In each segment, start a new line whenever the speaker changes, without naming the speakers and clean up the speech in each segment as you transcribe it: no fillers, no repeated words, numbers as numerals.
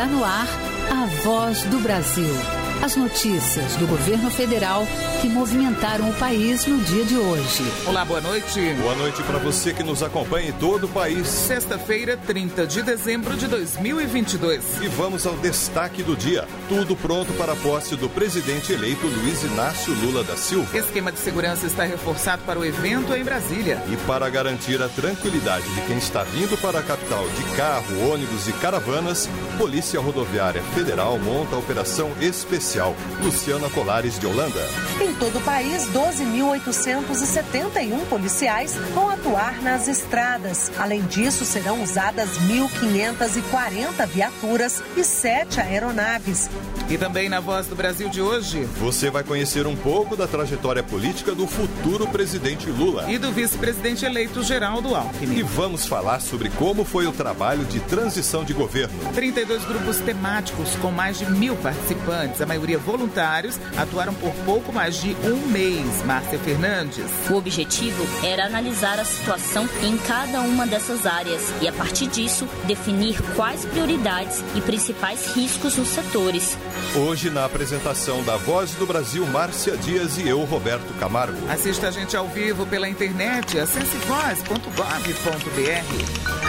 Está no ar a Voz do Brasil. As notícias do governo federal que movimentaram o país no dia de hoje.
Olá, boa noite.
Boa noite para você que nos acompanha em todo o país.
Sexta-feira, 30 de dezembro de 2022.
E vamos ao destaque do dia. Tudo pronto para a posse do presidente eleito Luiz Inácio Lula da Silva.
Esquema de segurança está reforçado para o evento em Brasília.
E para garantir a tranquilidade de quem está vindo para a capital de carro, ônibus e caravanas, Polícia Rodoviária Federal monta a operação especial Luciana Colares de Holanda.
Em todo o país, 12.871 policiais vão atuar nas estradas. Além disso, serão usadas 1.540 viaturas e 7 aeronaves.
E também na Voz do Brasil de hoje,
você vai conhecer um pouco da trajetória política do futuro presidente Lula
e do vice-presidente eleito Geraldo Alckmin.
E vamos falar sobre como foi o trabalho de transição de governo.
32 grupos temáticos com mais de 1.000 participantes, a maioria voluntários, atuaram por pouco mais de um mês. Márcia Fernandes.
O objetivo era analisar a situação em cada uma dessas áreas e, a partir disso, definir quais prioridades e principais riscos nos setores.
Hoje, na apresentação da Voz do Brasil, Márcia Dias e eu, Roberto Camargo.
Assista a gente ao vivo pela internet, acesse voz.gov.br.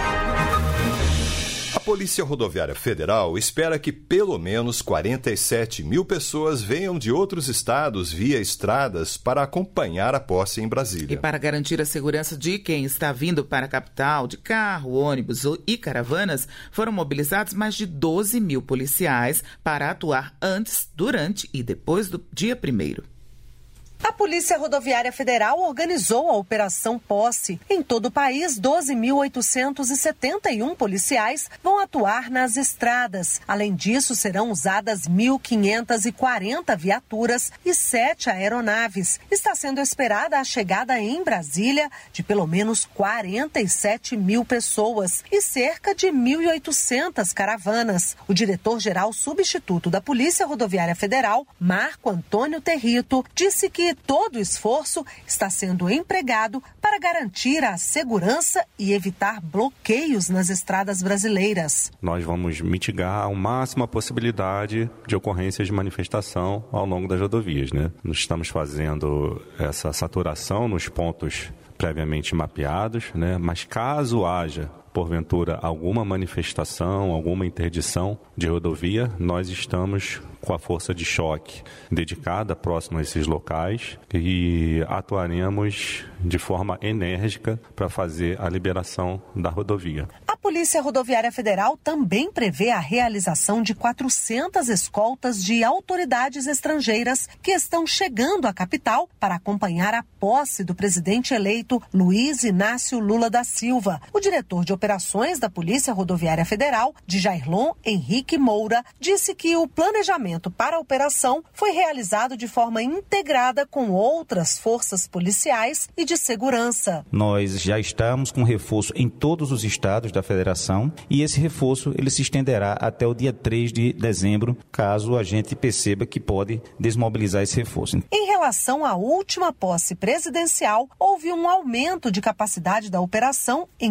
A Polícia Rodoviária Federal espera que pelo menos 47 mil pessoas venham de outros estados via estradas para acompanhar a posse em Brasília.
E para garantir a segurança de quem está vindo para a capital de carro, ônibus e caravanas, foram mobilizados mais de 12 mil policiais para atuar antes, durante e depois do dia 1º.
A Polícia Rodoviária Federal organizou a Operação Posse. Em todo o país, 12.871 policiais vão atuar nas estradas. Além disso, serão usadas 1.540 viaturas e 7 aeronaves. Está sendo esperada a chegada em Brasília de pelo menos 47 mil pessoas e cerca de 1.800 caravanas. O diretor-geral substituto da Polícia Rodoviária Federal, Marco Antônio Territo, disse que todo o esforço está sendo empregado para garantir a segurança e evitar bloqueios nas estradas brasileiras.
Nós vamos mitigar ao máximo a possibilidade de ocorrências de manifestação ao longo das rodovias, né? Nós estamos fazendo essa saturação nos pontos previamente mapeados, né? Mas caso haja porventura alguma manifestação, alguma interdição de rodovia, nós estamos com a força de choque dedicada próximo a esses locais e atuaremos de forma enérgica para fazer a liberação da rodovia.
A Polícia Rodoviária Federal também prevê a realização de 400 escoltas de autoridades estrangeiras que estão chegando à capital para acompanhar a posse do presidente eleito Luiz Inácio Lula da Silva. O diretor de operações da Polícia Rodoviária Federal, Djairlon Henrique Moura, disse que o planejamento para a operação foi realizado de forma integrada com outras forças policiais e de segurança.
Nós já estamos com reforço em todos os estados da federação e esse reforço ele se estenderá até o dia 3 de dezembro, caso a gente perceba que pode desmobilizar esse reforço.
Em relação à última posse presidencial, houve um aumento de capacidade da operação em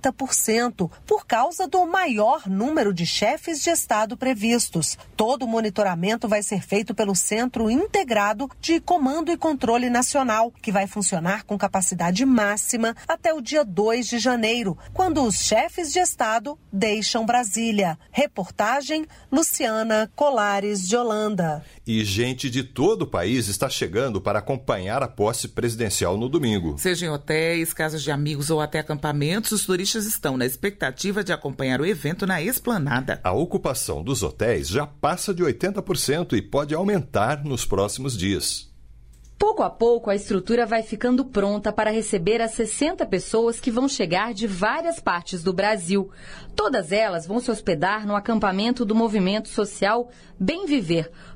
30%, por causa do maior número de chefes de Estado previstos. Todo o monitoramento vai ser feito pelo Centro Integrado de Comando e Controle Nacional, que vai funcionar com capacidade máxima até o dia 2 de janeiro, quando os chefes de Estado deixam Brasília. Reportagem, Luciana Colares de Holanda.
E gente de todo o país está chegando para acompanhar a posse presidencial no domingo.
Seja em hotéis, casas de amigos ou até acampamentos, os turistas estão na expectativa de acompanhar o evento na Esplanada.
A ocupação dos hotéis já passa de 80% e pode aumentar nos próximos dias.
Pouco a pouco, a estrutura vai ficando pronta para receber as 60 pessoas que vão chegar de várias partes do Brasil. Todas elas vão se hospedar no acampamento do movimento social Bem Viver,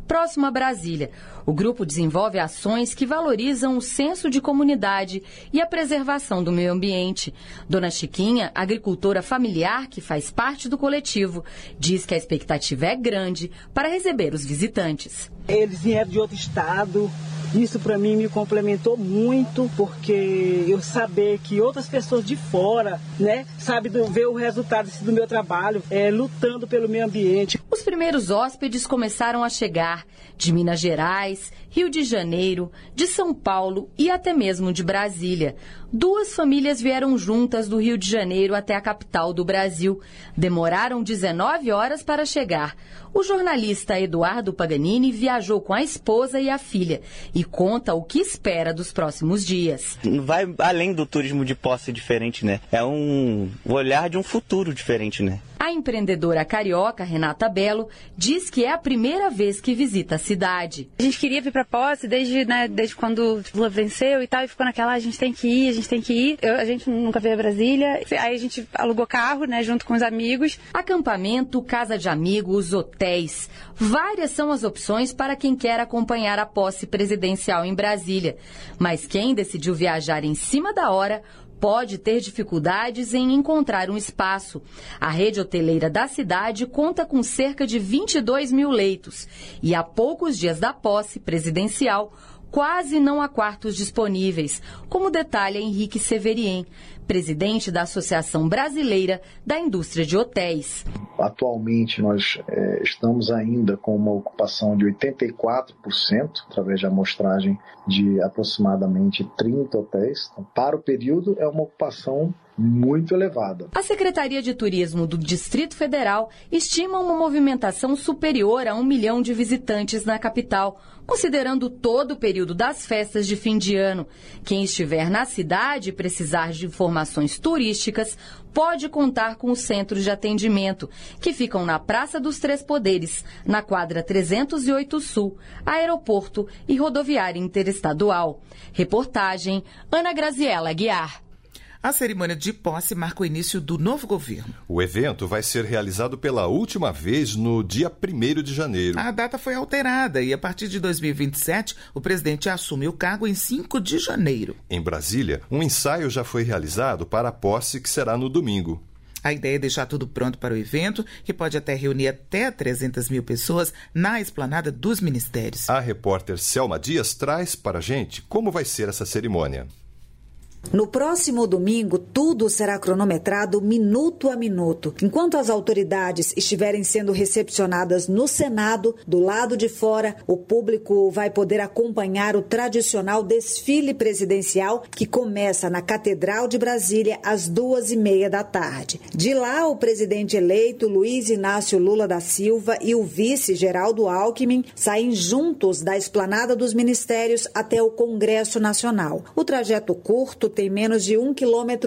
próximo a Brasília. O grupo desenvolve ações que valorizam o senso de comunidade e a preservação do meio ambiente. Dona Chiquinha, agricultora familiar que faz parte do coletivo, diz que a expectativa é grande para receber os visitantes.
Eles vieram de outro estado. Isso para mim me complementou muito, porque eu saber que outras pessoas de fora, sabe ver o resultado do meu trabalho, lutando pelo meio ambiente.
Os primeiros hóspedes começaram a chegar de Minas Gerais, Rio de Janeiro, de São Paulo e até mesmo de Brasília. 2 famílias vieram juntas do Rio de Janeiro até a capital do Brasil. Demoraram 19 horas para chegar. O jornalista Eduardo Paganini viajou com a esposa e a filha e conta o que espera dos próximos dias.
Vai além do turismo de posse diferente, né? É um olhar de um futuro diferente, né?
A empreendedora carioca Renata Belo diz que é a primeira vez que visita a cidade.
A gente queria vir para Posse desde quando o Lula venceu e tal, e ficou naquela, a gente tem que ir. A gente nunca veio a Brasília, aí a gente alugou carro, junto com os amigos.
Acampamento, casa de amigos, hotéis. Várias são as opções para quem quer acompanhar a posse presidencial em Brasília. Mas quem decidiu viajar em cima da hora pode ter dificuldades em encontrar um espaço. A rede hoteleira da cidade conta com cerca de 22 mil leitos e há poucos dias da posse presidencial quase não há quartos disponíveis, como detalha Henrique Severien, presidente da Associação Brasileira da Indústria de Hotéis.
Atualmente nós estamos ainda com uma ocupação de 84%, através de amostragem de aproximadamente 30 hotéis. Então, para o período é uma ocupação muito elevada.
A Secretaria de Turismo do Distrito Federal estima uma movimentação superior a 1 milhão de visitantes na capital, considerando todo o período das festas de fim de ano. Quem estiver na cidade e precisar de informações turísticas pode contar com os centros de atendimento, que ficam na Praça dos Três Poderes, na quadra 308 Sul, aeroporto e rodoviária interestadual. Reportagem Ana Graziela Aguiar.
A cerimônia de posse marca o início do novo governo.
O evento vai ser realizado pela última vez no dia 1º de janeiro.
A data foi alterada e, a partir de 2027, o presidente assume o cargo em 5 de janeiro.
Em Brasília, um ensaio já foi realizado para a posse, que será no domingo.
A ideia é deixar tudo pronto para o evento, que pode até reunir até 300 mil pessoas na esplanada dos ministérios.
A repórter Selma Dias traz para a gente como vai ser essa cerimônia.
No próximo domingo, tudo será cronometrado minuto a minuto. Enquanto as autoridades estiverem sendo recepcionadas no Senado, do lado de fora, o público vai poder acompanhar o tradicional desfile presidencial que começa na Catedral de Brasília às 2h30 da tarde. De lá, o presidente eleito Luiz Inácio Lula da Silva e o vice Geraldo Alckmin saem juntos da esplanada dos ministérios até o Congresso Nacional. O trajeto curto tem menos de 1,5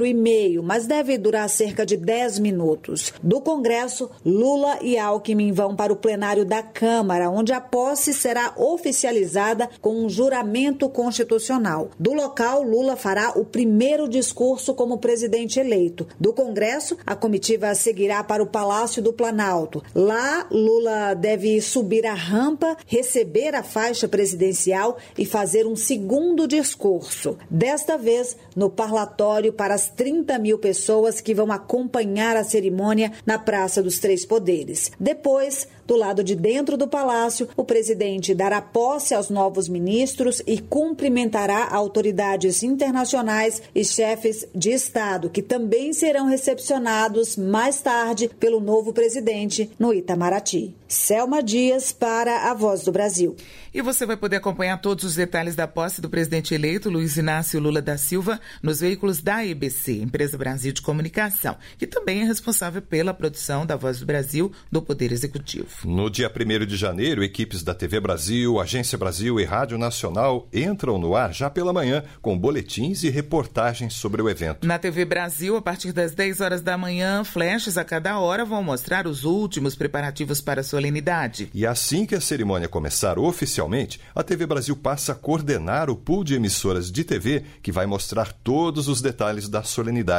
km, mas deve durar cerca de 10 minutos. Do Congresso, Lula e Alckmin vão para o plenário da Câmara, onde a posse será oficializada com um juramento constitucional. Do local, Lula fará o primeiro discurso como presidente eleito. Do Congresso, a comitiva seguirá para o Palácio do Planalto. Lá, Lula deve subir a rampa, receber a faixa presidencial e fazer um segundo discurso. Desta vez, no parlatório para as 30 mil pessoas que vão acompanhar a cerimônia na Praça dos Três Poderes. Depois, do lado de dentro do palácio, o presidente dará posse aos novos ministros e cumprimentará autoridades internacionais e chefes de Estado, que também serão recepcionados mais tarde pelo novo presidente no Itamaraty. Selma Dias para a Voz do Brasil.
E você vai poder acompanhar todos os detalhes da posse do presidente eleito, Luiz Inácio Lula da Silva, nos veículos da EBC, Empresa Brasil de Comunicação, que também é responsável pela produção da Voz do Brasil do Poder Executivo.
No dia 1º de janeiro, equipes da TV Brasil, Agência Brasil e Rádio Nacional entram no ar já pela manhã com boletins e reportagens sobre o evento.
Na TV Brasil, a partir das 10 horas da manhã, flashes a cada hora vão mostrar os últimos preparativos para a solenidade.
E assim que a cerimônia começar oficialmente, a TV Brasil passa a coordenar o pool de emissoras de TV que vai mostrar todos os detalhes da solenidade.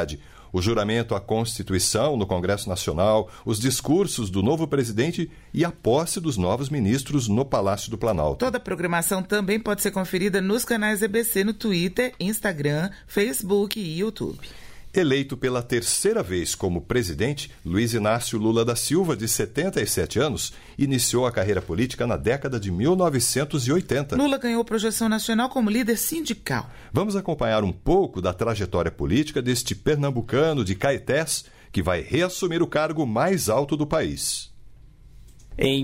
o juramento à Constituição no Congresso Nacional, os discursos do novo presidente e a posse dos novos ministros no Palácio do Planalto.
Toda a programação também pode ser conferida nos canais EBC no Twitter, Instagram, Facebook e YouTube.
Eleito pela terceira vez como presidente, Luiz Inácio Lula da Silva, de 77 anos, iniciou a carreira política na década de 1980.
Lula ganhou projeção nacional como líder sindical.
Vamos acompanhar um pouco da trajetória política deste pernambucano de Caetés, que vai reassumir o cargo mais alto do país.
Em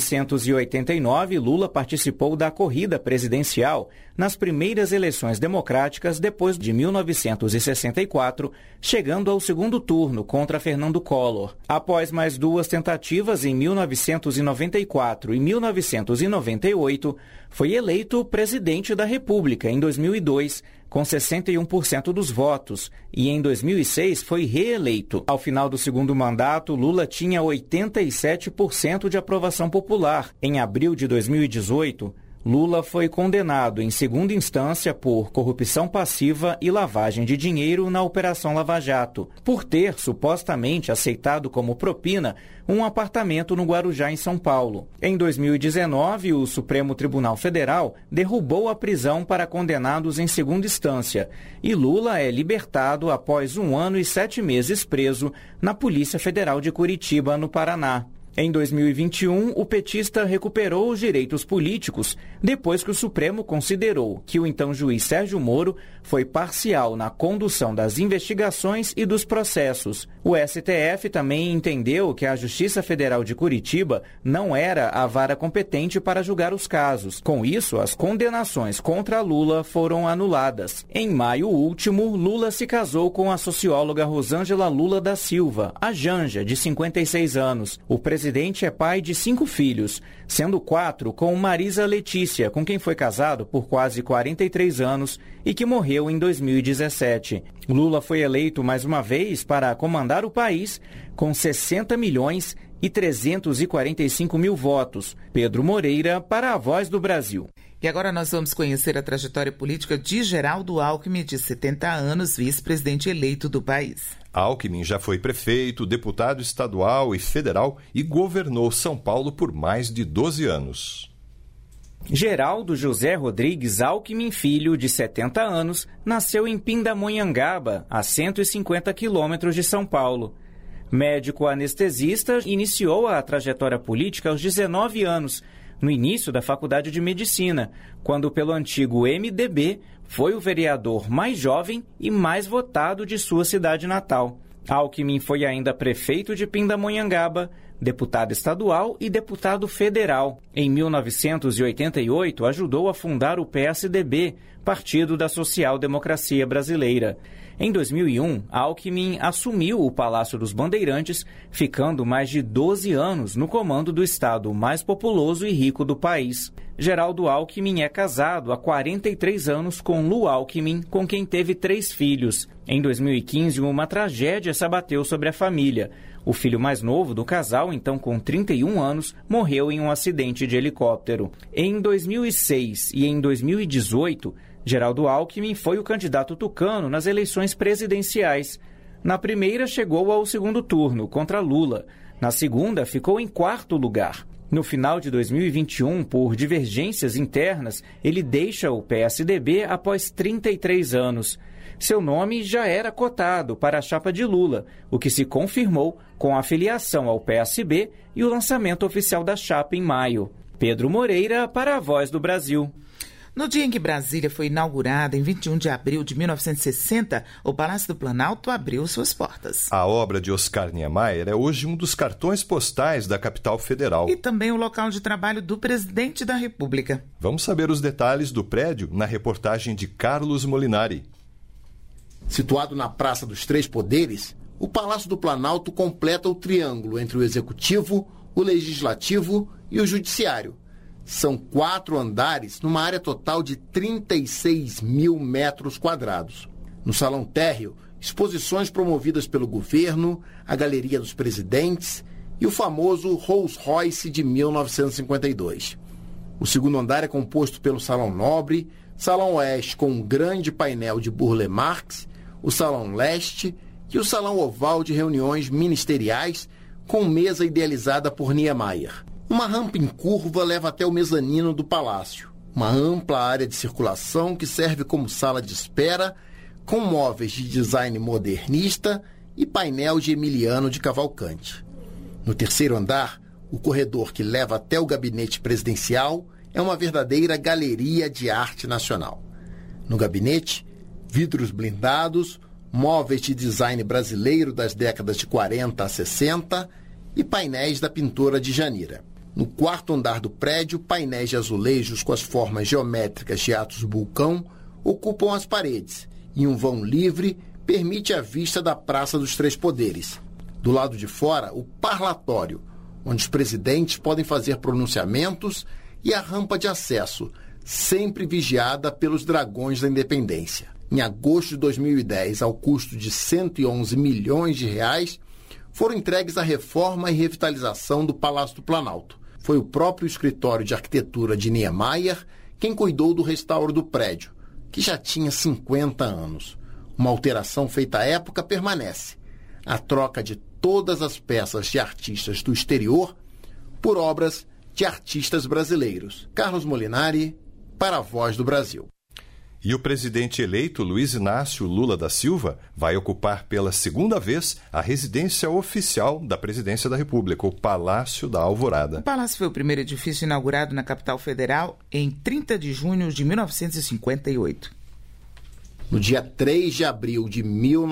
1989, Lula participou da corrida presidencial nas primeiras eleições democráticas depois de 1964, chegando ao segundo turno contra Fernando Collor. Após mais duas tentativas em 1994 e 1998, foi eleito presidente da República em 2002, com 61% dos votos, e em 2006 foi reeleito. Ao final do segundo mandato, Lula tinha 87% de aprovação popular. Em abril de 2018, Lula foi condenado em segunda instância por corrupção passiva e lavagem de dinheiro na Operação Lava Jato, por ter supostamente aceitado como propina um apartamento no Guarujá, em São Paulo. Em 2019, o Supremo Tribunal Federal derrubou a prisão para condenados em segunda instância e Lula é libertado após 1 ano e 7 meses preso na Polícia Federal de Curitiba, no Paraná. Em 2021, o petista recuperou os direitos políticos depois que o Supremo considerou que o então juiz Sérgio Moro foi parcial na condução das investigações e dos processos. O STF também entendeu que a Justiça Federal de Curitiba não era a vara competente para julgar os casos. Com isso, as condenações contra Lula foram anuladas. Em maio último, Lula se casou com a socióloga Rosângela Lula da Silva, a Janja, de 56 anos. O presidente é pai de 5 filhos, sendo 4 com Marisa Letícia, com quem foi casado por quase 43 anos e que morreu em 2017. Lula foi eleito mais uma vez para comandar o país com 60 milhões e 345 mil votos. Pedro Moreira, para a Voz do Brasil.
E agora nós vamos conhecer a trajetória política de Geraldo Alckmin, de 70 anos, vice-presidente eleito do país.
Alckmin já foi prefeito, deputado estadual e federal e governou São Paulo por mais de 12 anos.
Geraldo José Rodrigues Alckmin Filho, de 70 anos, nasceu em Pindamonhangaba, a 150 quilômetros de São Paulo. Médico anestesista, iniciou a trajetória política aos 19 anos, no início da Faculdade de Medicina, quando pelo antigo MDB foi o vereador mais jovem e mais votado de sua cidade natal. Alckmin foi ainda prefeito de Pindamonhangaba, deputado estadual e deputado federal. Em 1988, ajudou a fundar o PSDB, Partido da Social Democracia Brasileira. Em 2001, Alckmin assumiu o Palácio dos Bandeirantes, ficando mais de 12 anos no comando do estado mais populoso e rico do país. Geraldo Alckmin é casado há 43 anos com Lu Alckmin, com quem teve 3 filhos. Em 2015, uma tragédia se abateu sobre a família. O filho mais novo do casal, então com 31 anos, morreu em um acidente de helicóptero. Em 2006 e em 2018, Geraldo Alckmin foi o candidato tucano nas eleições presidenciais. Na primeira, chegou ao segundo turno, contra Lula. Na segunda, ficou em 4º lugar. No final de 2021, por divergências internas, ele deixa o PSDB após 33 anos. Seu nome já era cotado para a chapa de Lula, o que se confirmou com a filiação ao PSB e o lançamento oficial da chapa em maio. Pedro Moreira, para a Voz do Brasil.
No dia em que Brasília foi inaugurada, em 21 de abril de 1960, o Palácio do Planalto abriu suas portas.
A obra de Oscar Niemeyer é hoje um dos cartões postais da capital federal.
E também o local de trabalho do presidente da República.
Vamos saber os detalhes do prédio na reportagem de Carlos Molinari.
Situado na Praça dos Três Poderes, o Palácio do Planalto completa o triângulo entre o Executivo, o Legislativo e o Judiciário. São 4 andares numa área total de 36 mil metros quadrados. No salão térreo, exposições promovidas pelo governo, a Galeria dos Presidentes e o famoso Rolls Royce de 1952. O segundo andar é composto pelo Salão Nobre, Salão Oeste com um grande painel de Burle Marx, o Salão Leste e o salão oval de reuniões ministeriais com mesa idealizada por Niemeyer. Uma rampa em curva leva até o mezanino do palácio. Uma ampla área de circulação que serve como sala de espera, com móveis de design modernista e painel de Emiliano de Cavalcante. No terceiro andar, o corredor que leva até o gabinete presidencial é uma verdadeira galeria de arte nacional. No gabinete, vidros blindados, móveis de design brasileiro das décadas de 40 a 60 e painéis da pintora Djanira. No quarto andar do prédio, painéis de azulejos com as formas geométricas de Atos Bulcão ocupam as paredes e um vão livre permite a vista da Praça dos Três Poderes. Do lado de fora, o parlatório, onde os presidentes podem fazer pronunciamentos, e a rampa de acesso, sempre vigiada pelos Dragões da Independência. Em agosto de 2010, ao custo de 111 milhões de reais, foram entregues a reforma e revitalização do Palácio do Planalto. Foi o próprio escritório de arquitetura de Niemeyer quem cuidou do restauro do prédio, que já tinha 50 anos. Uma alteração feita à época permanece: a troca de todas as peças de artistas do exterior por obras de artistas brasileiros. Carlos Molinari, para a Voz do Brasil.
E o presidente eleito, Luiz Inácio Lula da Silva, vai ocupar pela segunda vez a residência oficial da Presidência da República, o Palácio da Alvorada.
O palácio foi o primeiro edifício inaugurado na capital federal em 30 de junho de 1958.
No dia 3 de abril de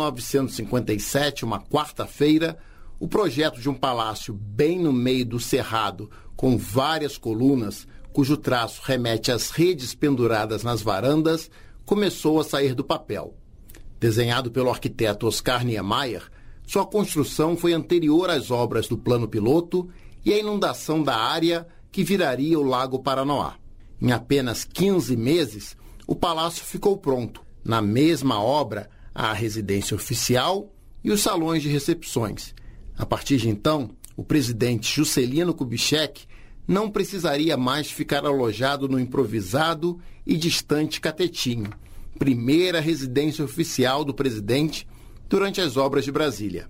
1957, uma quarta-feira, o projeto de um palácio bem no meio do cerrado, com várias colunas, cujo traço remete às redes penduradas nas varandas, começou a sair do papel. Desenhado pelo arquiteto Oscar Niemeyer, sua construção foi anterior às obras do plano piloto e à inundação da área que viraria o Lago Paranoá. Em apenas 15 meses, o palácio ficou pronto. Na mesma obra, há a residência oficial e os salões de recepções. A partir de então, o presidente Juscelino Kubitschek não precisaria mais ficar alojado no improvisado e distante Catetinho, primeira residência oficial do presidente durante as obras de Brasília.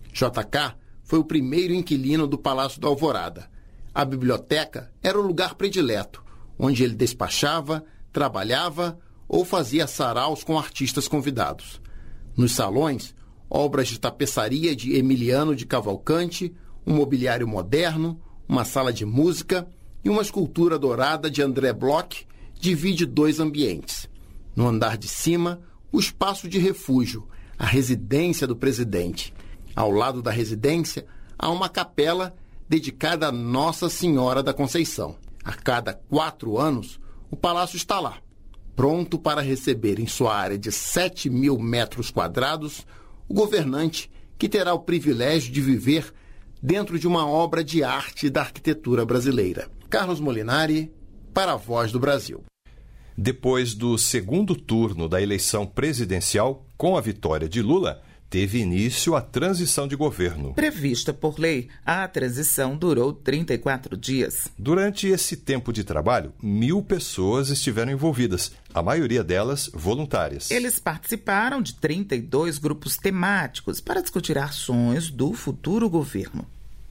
JK foi o primeiro inquilino do Palácio da Alvorada. A biblioteca era o lugar predileto, onde ele despachava, trabalhava ou fazia saraus com artistas convidados. Nos salões, obras de tapeçaria de Emiliano de Cavalcante, um mobiliário moderno, uma sala de música e uma escultura dourada de André Bloch divide 2 ambientes. No andar de cima, o espaço de refúgio, a residência do presidente. Ao lado da residência, há uma capela dedicada a Nossa Senhora da Conceição. A cada 4 anos, o palácio está lá, pronto para receber em sua área de 7.000 metros quadrados o governante que terá o privilégio de viver dentro de uma obra de arte da arquitetura brasileira. Carlos Molinari, para a Voz do Brasil.
Depois do segundo turno da eleição presidencial, com a vitória de Lula, teve início a transição de governo.
Prevista por lei, a transição durou 34 dias.
Durante esse tempo de trabalho, 1.000 pessoas estiveram envolvidas, a maioria delas voluntárias.
Eles participaram de 32 grupos temáticos para discutir ações do futuro governo.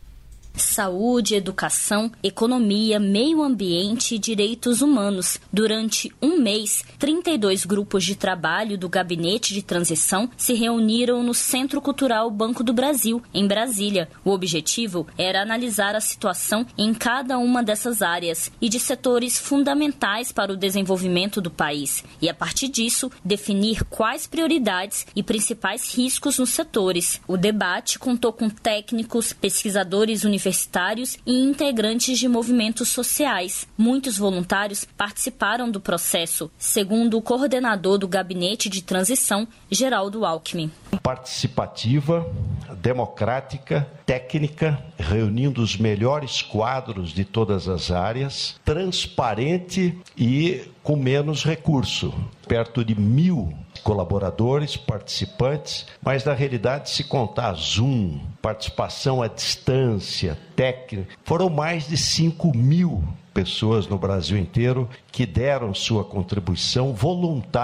Saúde, educação, economia, meio ambiente e direitos humanos. Durante um mês, 32 grupos de trabalho do Gabinete de Transição se reuniram no Centro Cultural Banco do Brasil, em Brasília. O objetivo era analisar a situação em cada uma dessas áreas e de setores fundamentais para o desenvolvimento do país e, a partir disso, definir quais prioridades e principais riscos nos setores. O debate contou com técnicos, pesquisadores universitários e integrantes de movimentos sociais. Muitos voluntários participaram do processo, segundo o coordenador do Gabinete de Transição, Geraldo Alckmin.
Participativa, democrática, técnica, reunindo os melhores quadros de todas as áreas, transparente e com menos recurso. Perto de 1.000 colaboradores, participantes, mas na realidade, se contar Zoom, participação à distância, técnica, foram mais de 5.000 pessoas no Brasil inteiro que deram sua contribuição voluntária.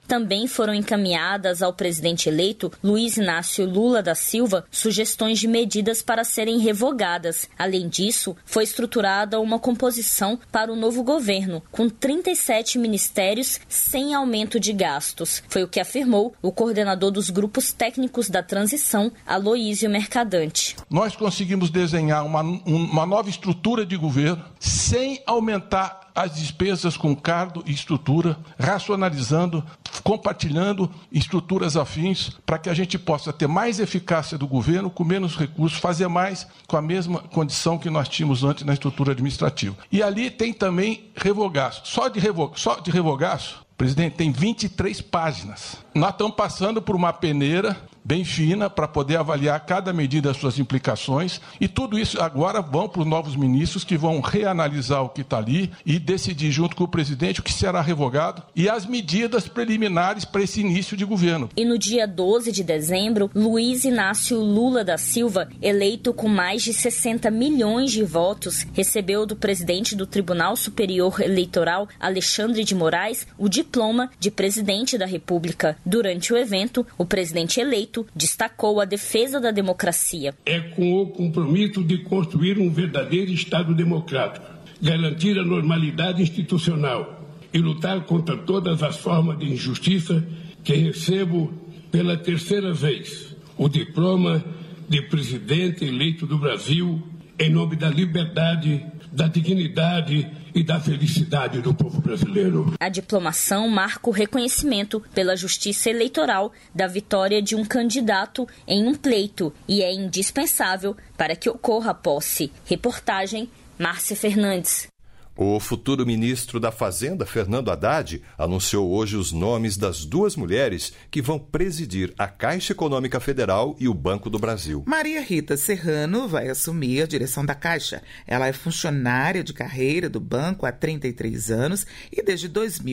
Também foram encaminhadas ao presidente eleito Luiz Inácio Lula da Silva sugestões de medidas para serem revogadas. Além disso, foi estruturada uma composição para o novo governo, com 37 ministérios sem aumento de gastos. Foi o que afirmou o coordenador dos grupos técnicos da transição, Aloísio Mercadante.
Nós conseguimos desenhar uma nova estrutura de governo sem aumentar as despesas com cargo e estrutura, racionalizando, compartilhando estruturas afins para que a gente possa ter mais eficácia do governo com menos recursos, fazer mais com a mesma condição que nós tínhamos antes na estrutura administrativa. E ali tem também revogaço. Só de revogaço, presidente, tem 23 páginas. Nós estamos passando por uma peneira bem fina para poder avaliar cada medida as suas implicações e tudo isso agora vão para os novos ministros que vão reanalisar o que está ali e decidir junto com o presidente o que será revogado e as medidas preliminares para esse início de governo.
E no dia 12 de dezembro, Luiz Inácio Lula da Silva, eleito com mais de 60 milhões de votos, recebeu do presidente do Tribunal Superior Eleitoral, Alexandre de Moraes, o diploma de presidente da República. Durante o evento, o presidente eleito destacou a defesa da democracia.
É com o compromisso de construir um verdadeiro Estado democrático, garantir a normalidade institucional e lutar contra todas as formas de injustiça que recebo pela terceira vez o diploma de presidente eleito do Brasil em nome da liberdade, da dignidade e da felicidade do povo brasileiro.
A diplomação marca o reconhecimento pela Justiça Eleitoral da vitória de um candidato em um pleito e é indispensável para que ocorra a posse. Reportagem Márcia Fernandes.
O futuro ministro da Fazenda, Fernando Haddad, anunciou hoje os nomes das duas mulheres que vão presidir a Caixa Econômica Federal e o Banco do Brasil.
Maria Rita Serrano vai assumir a direção da Caixa. Ela é funcionária de carreira do banco há 33 anos e desde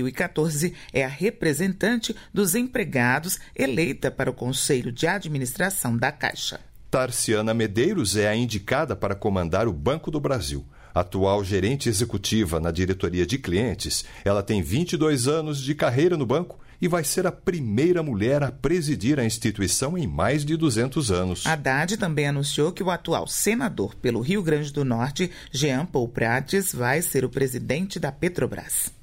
2014 é a representante dos empregados eleita para o Conselho de Administração da Caixa.
Tarciana Medeiros é a indicada para comandar o Banco do Brasil. Atual gerente executiva na diretoria de clientes, ela tem 22 anos de carreira no banco e vai ser a primeira mulher a presidir a instituição em mais de 200 anos.
Haddad também anunciou que o atual senador pelo Rio Grande do Norte, Jean Paul Prates, vai ser o presidente da Petrobras.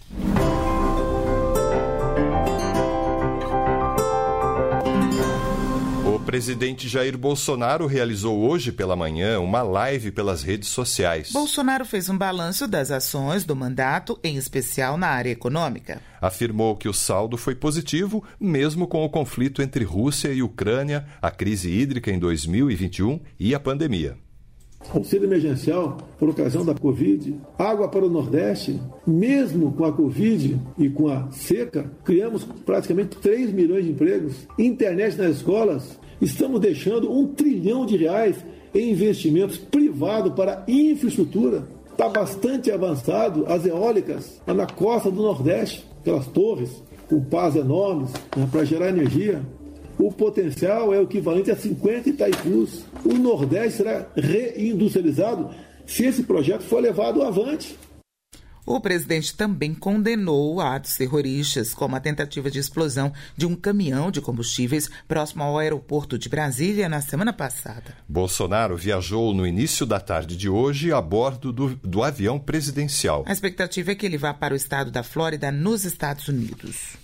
O presidente Jair Bolsonaro realizou hoje pela manhã uma live pelas redes sociais.
Bolsonaro fez um balanço das ações do mandato, em especial na área econômica.
Afirmou que o saldo foi positivo, mesmo com o conflito entre Rússia e Ucrânia, a crise hídrica em 2021 e a pandemia.
Auxílio emergencial por ocasião da Covid, água para o Nordeste, mesmo com a Covid e com a seca, criamos praticamente 3 milhões de empregos, internet nas escolas, estamos deixando R$1 trilhão em investimentos privados para infraestrutura. Está bastante avançado as eólicas na costa do Nordeste, aquelas torres com pás enormes para gerar energia. O potencial é o equivalente a 50 Itaipus. O Nordeste será reindustrializado se esse projeto for levado avante.
O presidente também condenou atos terroristas, como a tentativa de explosão de um caminhão de combustíveis próximo ao aeroporto de Brasília na semana passada.
Bolsonaro viajou no início da tarde de hoje a bordo do avião presidencial.
A expectativa é que ele vá para o estado da Flórida, nos Estados Unidos.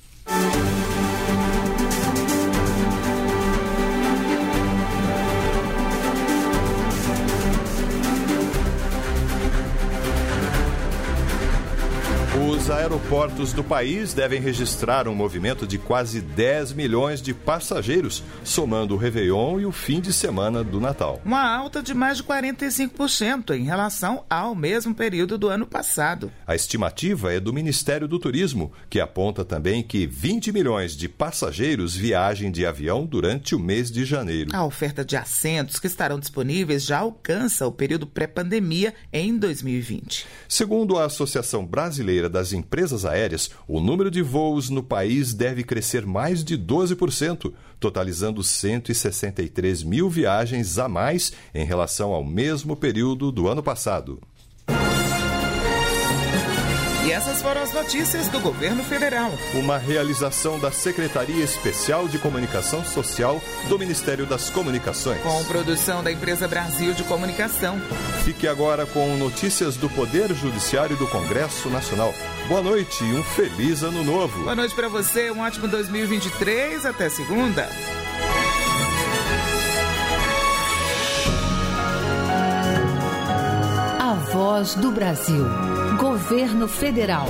Os aeroportos do país devem registrar um movimento de quase 10 milhões de passageiros, somando o Réveillon e o fim de semana do Natal.
Uma alta de mais de 45% em relação ao mesmo período do ano passado.
A estimativa é do Ministério do Turismo, que aponta também que 20 milhões de passageiros viajem de avião durante o mês de janeiro.
A oferta de assentos que estarão disponíveis já alcança o período pré-pandemia em 2020.
Segundo a Associação Brasileira das Empresas Aéreas, o número de voos no país deve crescer mais de 12%, totalizando 163 mil viagens a mais em relação ao mesmo período do ano passado.
E essas foram as notícias do Governo Federal.
Uma realização da Secretaria Especial de Comunicação Social do Ministério das Comunicações.
Com produção da Empresa Brasil de Comunicação.
Fique agora com notícias do Poder Judiciário do Congresso Nacional. Boa noite e um feliz ano novo.
Boa noite para você, um ótimo 2023. Até segunda.
A Voz do Brasil. Governo Federal.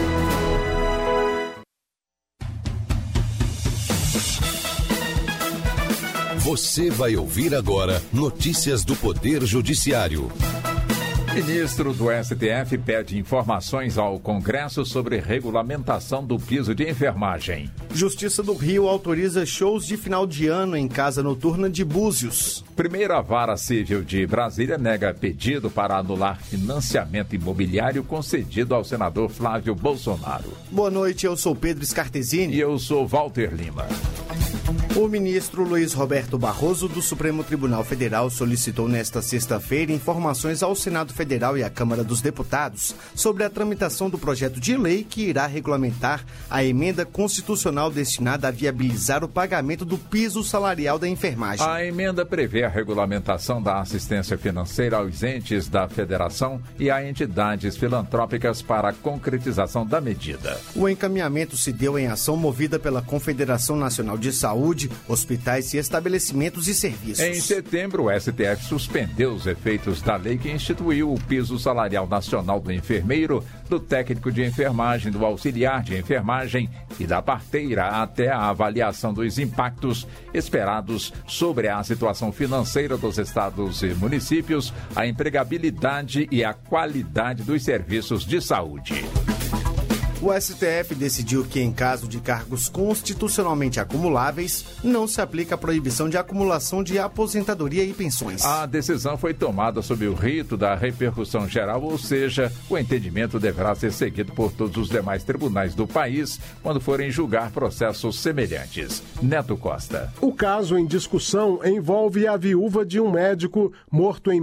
Você vai ouvir agora notícias do Poder Judiciário.
Ministro do STF pede informações ao Congresso sobre regulamentação do piso de enfermagem.
Justiça do Rio autoriza shows de final de ano em casa noturna de Búzios.
Primeira Vara Civil de Brasília nega pedido para anular financiamento imobiliário concedido ao senador Flávio Bolsonaro.
Boa noite, eu sou Pedro Scartesini.
E eu sou Walter Lima.
O ministro Luiz Roberto Barroso, do Supremo Tribunal Federal, solicitou nesta sexta-feira informações ao Senado Federal e à Câmara dos Deputados sobre a tramitação do projeto de lei que irá regulamentar a emenda constitucional destinada a viabilizar o pagamento do piso salarial da enfermagem.
A emenda prevê a regulamentação da assistência financeira aos entes da Federação e a entidades filantrópicas para a concretização da medida.
O encaminhamento se deu em ação movida pela Confederação Nacional de Saúde, hospitais e estabelecimentos e serviços.
Em setembro, o STF suspendeu os efeitos da lei que instituiu o piso salarial nacional do enfermeiro, do técnico de enfermagem, do auxiliar de enfermagem e da parteira até a avaliação dos impactos esperados sobre a situação financeira dos estados e municípios, a empregabilidade e a qualidade dos serviços de saúde.
O STF decidiu que, em caso de cargos constitucionalmente acumuláveis, não se aplica a proibição de acumulação de aposentadoria e pensões.
A decisão foi tomada sob o rito da repercussão geral, ou seja, o entendimento deverá ser seguido por todos os demais tribunais do país quando forem julgar processos semelhantes. Neto Costa.
O caso em discussão envolve a viúva de um médico morto em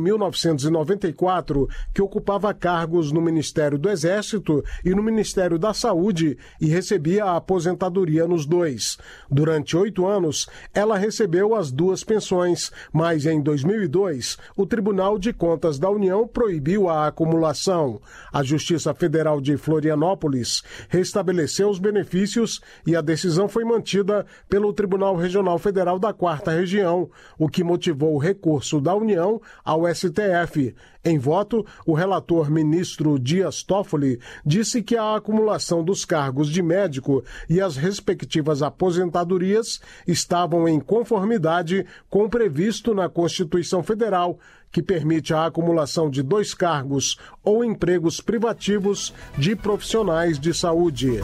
1994 que ocupava cargos no Ministério do Exército e no Ministério da Saúde e recebia a aposentadoria nos dois. Durante 8 anos, ela recebeu as duas pensões, mas em 2002, o Tribunal de Contas da União proibiu a acumulação. A Justiça Federal de Florianópolis restabeleceu os benefícios e a decisão foi mantida pelo Tribunal Regional Federal da 4ª Região, o que motivou o recurso da União ao STF. Em voto, o relator ministro Dias Toffoli disse que a acumulação dos cargos de médico e as respectivas aposentadorias estavam em conformidade com o previsto na Constituição Federal, que permite a acumulação de 2 cargos ou empregos privativos de profissionais de saúde.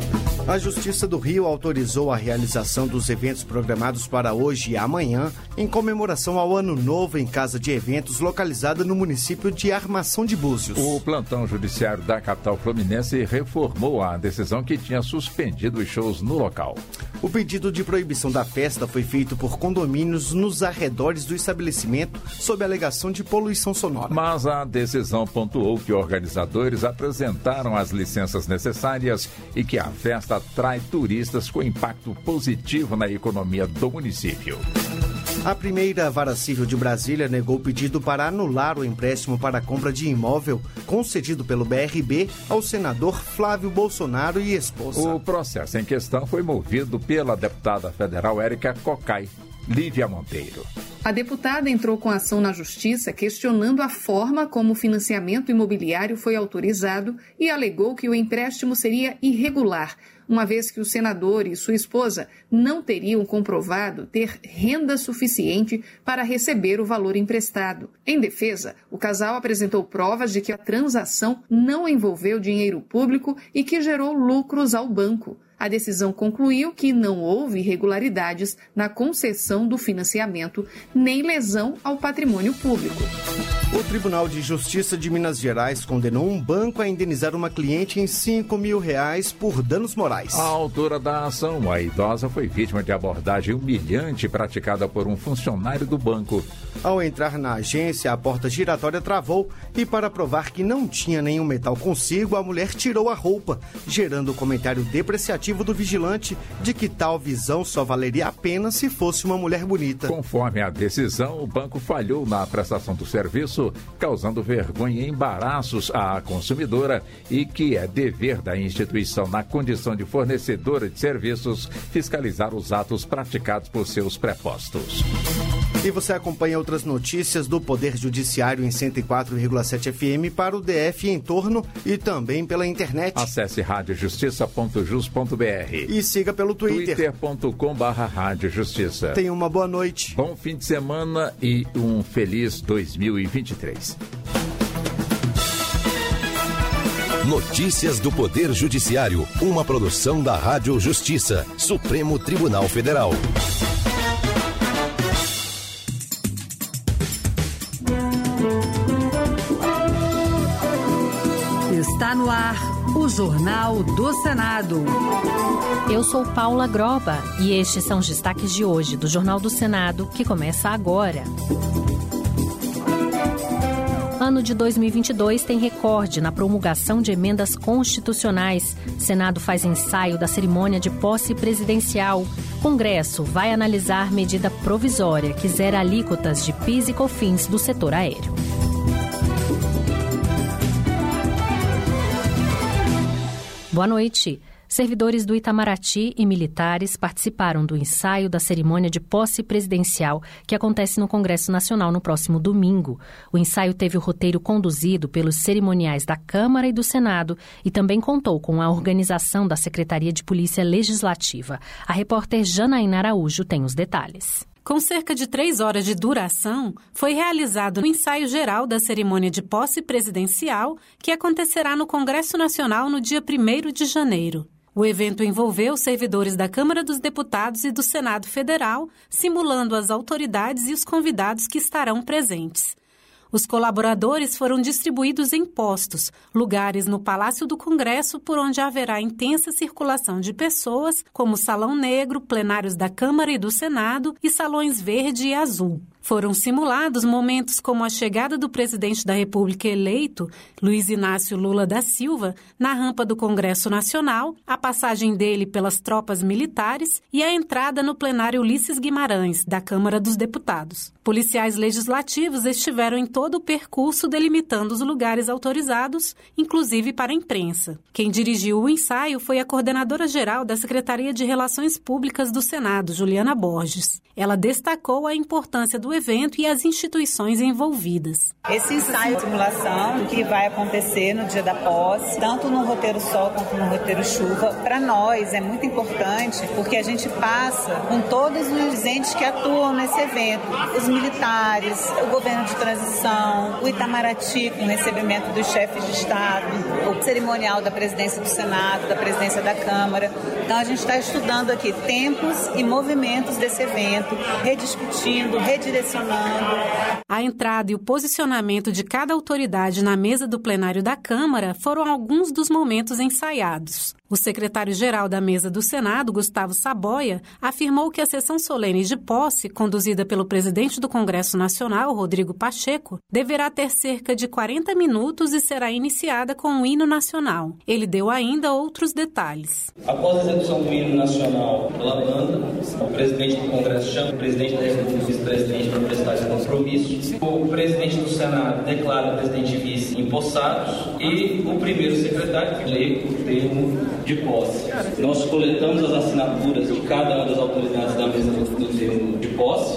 A Justiça do Rio autorizou a realização dos eventos programados para hoje e amanhã em comemoração ao Ano Novo em casa de eventos localizada no município de Armação de Búzios.
O plantão judiciário da capital fluminense reformou a decisão que tinha suspendido os shows no local.
O pedido de proibição da festa foi feito por condomínios nos arredores do estabelecimento sob alegação de poluição sonora.
Mas a decisão pontuou que organizadores apresentaram as licenças necessárias e que a festa atrai turistas com impacto positivo na economia do município.
A primeira Vara Civil de Brasília negou o pedido para anular o empréstimo para a compra de imóvel concedido pelo BRB ao senador Flávio Bolsonaro e esposa.
O processo em questão foi movido pela deputada federal Érica Cocai. Lívia Monteiro.
A deputada entrou com ação na Justiça questionando a forma como o financiamento imobiliário foi autorizado e alegou que o empréstimo seria irregular, uma vez que o senador e sua esposa não teriam comprovado ter renda suficiente para receber o valor emprestado. Em defesa, o casal apresentou provas de que a transação não envolveu dinheiro público e que gerou lucros ao banco. A decisão concluiu que não houve irregularidades na concessão do financiamento nem lesão ao patrimônio público.
O Tribunal de Justiça de Minas Gerais condenou um banco a indenizar uma cliente em R$5.000 por danos morais.
A autora da ação, a idosa, foi vítima de abordagem humilhante praticada por um funcionário do banco.
Ao entrar na agência, a porta giratória travou e, para provar que não tinha nenhum metal consigo, a mulher tirou a roupa, gerando o comentário depreciativo do vigilante de que tal visão só valeria a pena se fosse uma mulher bonita.
Conforme a decisão, o banco falhou na prestação do serviço, causando vergonha e embaraços à consumidora e que é dever da instituição, na condição de fornecedora de serviços, fiscalizar os atos praticados por seus prepostos.
E você acompanha outras notícias do Poder Judiciário em 104,7 FM para o DF e em torno e também pela internet.
Acesse radiojustiça.jus.br
e siga pelo Twitter.
twitter.com/radiojustiça.
Tenha uma boa noite.
Bom fim de semana e um feliz 2023.
Notícias do Poder Judiciário, uma produção da Rádio Justiça, Supremo Tribunal Federal.
Está no ar o Jornal do Senado.
Eu sou Paula Groba e estes são os destaques de hoje do Jornal do Senado, que começa agora. Ano de 2022 tem recorde na promulgação de emendas constitucionais. Senado faz ensaio da cerimônia de posse presidencial. Congresso vai analisar medida provisória que zera alíquotas de PIS e COFINS do setor aéreo. Boa noite. Servidores do Itamaraty e militares participaram do ensaio da cerimônia de posse presidencial que acontece no Congresso Nacional no próximo domingo. O ensaio teve o roteiro conduzido pelos cerimoniais da Câmara e do Senado e também contou com a organização da Secretaria de Polícia Legislativa. A repórter Janaína Araújo tem os detalhes.
Com cerca de 3 horas de duração, foi realizado o ensaio geral da cerimônia de posse presidencial que acontecerá no Congresso Nacional no dia 1º de janeiro. O evento envolveu servidores da Câmara dos Deputados e do Senado Federal, simulando as autoridades e os convidados que estarão presentes. Os colaboradores foram distribuídos em postos, lugares no Palácio do Congresso por onde haverá intensa circulação de pessoas, como Salão Negro, plenários da Câmara e do Senado e salões verde e azul. Foram simulados momentos como a chegada do presidente da República eleito, Luiz Inácio Lula da Silva, na rampa do Congresso Nacional, a passagem dele pelas tropas militares e a entrada no plenário Ulisses Guimarães, da Câmara dos Deputados. Policiais legislativos estiveram em todo o percurso delimitando os lugares autorizados, inclusive para a imprensa. Quem dirigiu o ensaio foi a coordenadora-geral da Secretaria de Relações Públicas do Senado, Juliana Borges. Ela destacou a importância do evento e as instituições envolvidas.
Esse ensaio de simulação que vai acontecer no dia da posse, tanto no roteiro sol quanto no roteiro chuva, para nós é muito importante porque a gente passa com todos os entes que atuam nesse evento, os militares, o governo de transição, o Itamaraty com recebimento dos chefes de Estado, o cerimonial da presidência do Senado, da presidência da Câmara. Então a gente está estudando aqui tempos e movimentos desse evento, rediscutindo, redirecionando.
A entrada e o posicionamento de cada autoridade na mesa do plenário da Câmara foram alguns dos momentos ensaiados. O secretário-geral da mesa do Senado, Gustavo Saboia, afirmou que a sessão solene de posse, conduzida pelo presidente do Congresso Nacional, Rodrigo Pacheco, deverá ter cerca de 40 minutos e será iniciada com o hino nacional. Ele deu ainda outros detalhes.
Após a execução do hino nacional pela banda, o presidente do Congresso chama o presidente da República e o vice-presidente para prestar esse compromisso. O presidente do Senado declara o presidente e vice empossados e o primeiro secretário lê o termo de posse. Nós coletamos as assinaturas de cada uma das autoridades da mesa do termo de posse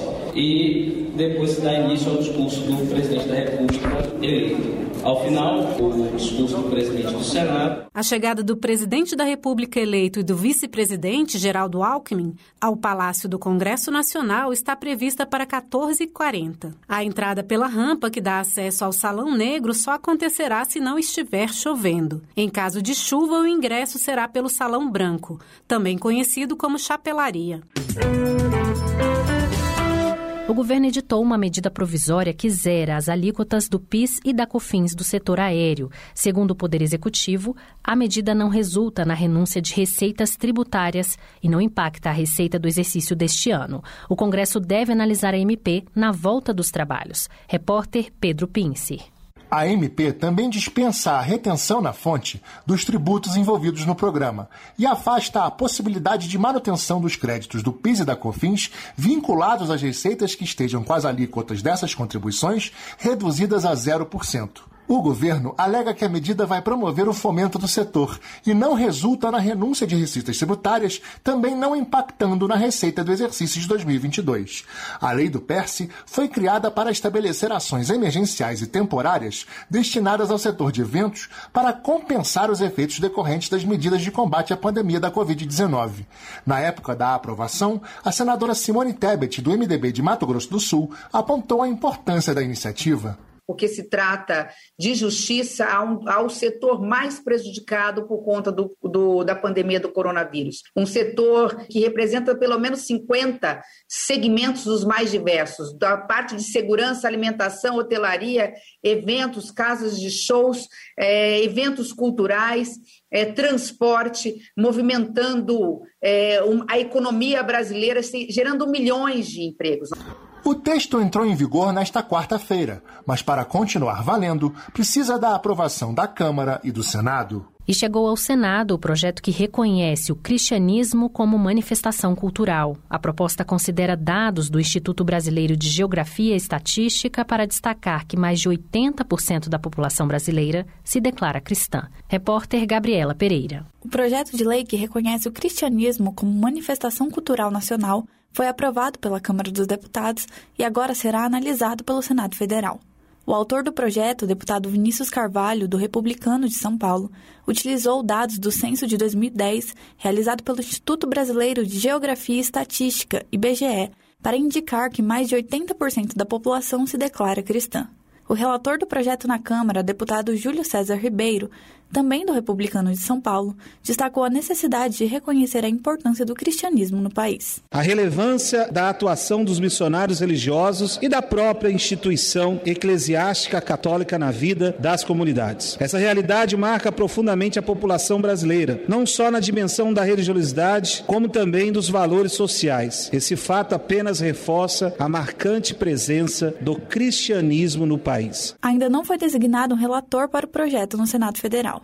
e depois se dá início ao discurso do presidente da República eleito. Ao final, o discurso do presidente do Senado.
A chegada do presidente da República eleito e do vice-presidente, Geraldo Alckmin, ao Palácio do Congresso Nacional está prevista para 14h40. A entrada pela rampa que dá acesso ao Salão Negro só acontecerá se não estiver chovendo. Em caso de chuva, o ingresso será pelo Salão Branco, também conhecido como chapelaria.
O governo editou uma medida provisória que zera as alíquotas do PIS e da COFINS do setor aéreo. Segundo o Poder Executivo, a medida não resulta na renúncia de receitas tributárias e não impacta a receita do exercício deste ano. O Congresso deve analisar a MP na volta dos trabalhos. Repórter Pedro Pince.
A MP também dispensa a retenção na fonte dos tributos envolvidos no programa e afasta a possibilidade de manutenção dos créditos do PIS e da COFINS vinculados às receitas que estejam com as alíquotas dessas contribuições reduzidas a 0%. O governo alega que a medida vai promover o fomento do setor e não resulta na renúncia de receitas tributárias, também não impactando na receita do exercício de 2022. A lei do PERSE foi criada para estabelecer ações emergenciais e temporárias destinadas ao setor de eventos para compensar os efeitos decorrentes das medidas de combate à pandemia da Covid-19. Na época da aprovação, a senadora Simone Tebet, do MDB de Mato Grosso do Sul, apontou a importância da iniciativa.
Porque se trata de justiça ao setor mais prejudicado por conta da pandemia do coronavírus. Um setor que representa pelo menos 50 segmentos dos mais diversos, da parte de segurança, alimentação, hotelaria, eventos, casas de shows, eventos culturais, transporte, movimentando a economia brasileira, gerando milhões de empregos.
O texto entrou em vigor nesta quarta-feira, mas para continuar valendo, precisa da aprovação da Câmara e do Senado.
E chegou ao Senado o projeto que reconhece o cristianismo como manifestação cultural. A proposta considera dados do Instituto Brasileiro de Geografia e Estatística para destacar que mais de 80% da população brasileira se declara cristã. Repórter Gabriela Pereira.
O projeto de lei que reconhece o cristianismo como manifestação cultural nacional foi aprovado pela Câmara dos Deputados e agora será analisado pelo Senado Federal. O autor do projeto, o deputado Vinícius Carvalho, do Republicano de São Paulo, utilizou dados do censo de 2010, realizado pelo Instituto Brasileiro de Geografia e Estatística, IBGE, para indicar que mais de 80% da população se declara cristã. O relator do projeto na Câmara, deputado Júlio César Ribeiro, também do Republicano de São Paulo, destacou a necessidade de reconhecer a importância do cristianismo no país.
A relevância da atuação dos missionários religiosos e da própria instituição eclesiástica católica na vida das comunidades. Essa realidade marca profundamente a população brasileira, não só na dimensão da religiosidade, como também dos valores sociais. Esse fato apenas reforça a marcante presença do cristianismo no país.
Ainda não foi designado um relator para o projeto no Senado Federal.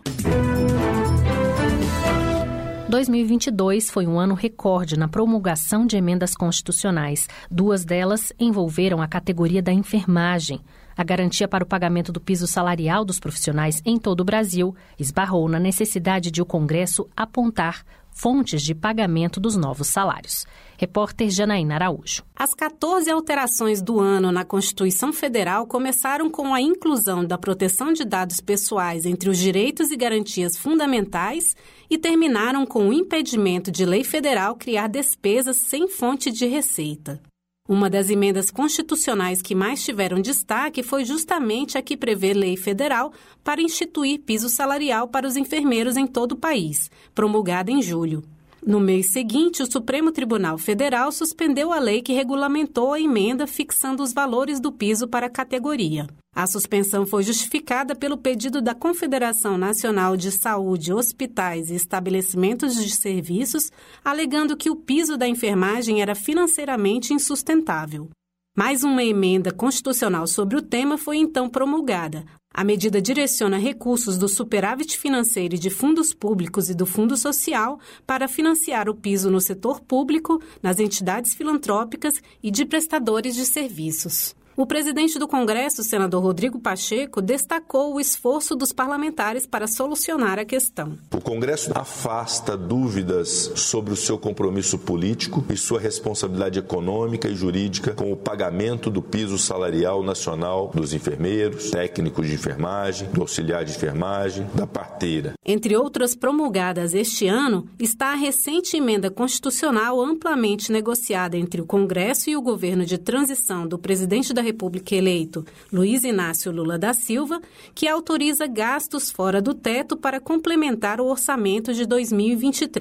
2022 foi um ano recorde na promulgação de emendas constitucionais. 2 delas envolveram a categoria da enfermagem. A garantia para o pagamento do piso salarial dos profissionais em todo o Brasil esbarrou na necessidade de o Congresso apontar fontes de pagamento dos novos salários. Repórter Janaína Araújo.
As 14 alterações do ano na Constituição Federal começaram com a inclusão da proteção de dados pessoais entre os direitos e garantias fundamentais e terminaram com o impedimento de lei federal criar despesas sem fonte de receita. Uma das emendas constitucionais que mais tiveram destaque foi justamente a que prevê lei federal para instituir piso salarial para os enfermeiros em todo o país, promulgada em julho. No mês seguinte, o Supremo Tribunal Federal suspendeu a lei que regulamentou a emenda fixando os valores do piso para a categoria. A suspensão foi justificada pelo pedido da Confederação Nacional de Saúde, Hospitais e Estabelecimentos de Serviços, alegando que o piso da enfermagem era financeiramente insustentável. Mais uma emenda constitucional sobre o tema foi então promulgada. A medida direciona recursos do superávit financeiro e de fundos públicos e do Fundo Social para financiar o piso no setor público, nas entidades filantrópicas e de prestadores de serviços. O presidente do Congresso, senador Rodrigo Pacheco, destacou o esforço dos parlamentares para solucionar a questão.
O Congresso afasta dúvidas sobre o seu compromisso político e sua responsabilidade econômica e jurídica com o pagamento do piso salarial nacional dos enfermeiros, técnicos de enfermagem, do auxiliar de enfermagem, da parteira.
Entre outras promulgadas este ano, está a recente emenda constitucional amplamente negociada entre o Congresso e o governo de transição do presidente da República eleito, Luiz Inácio Lula da Silva, que autoriza gastos fora do teto para complementar o orçamento de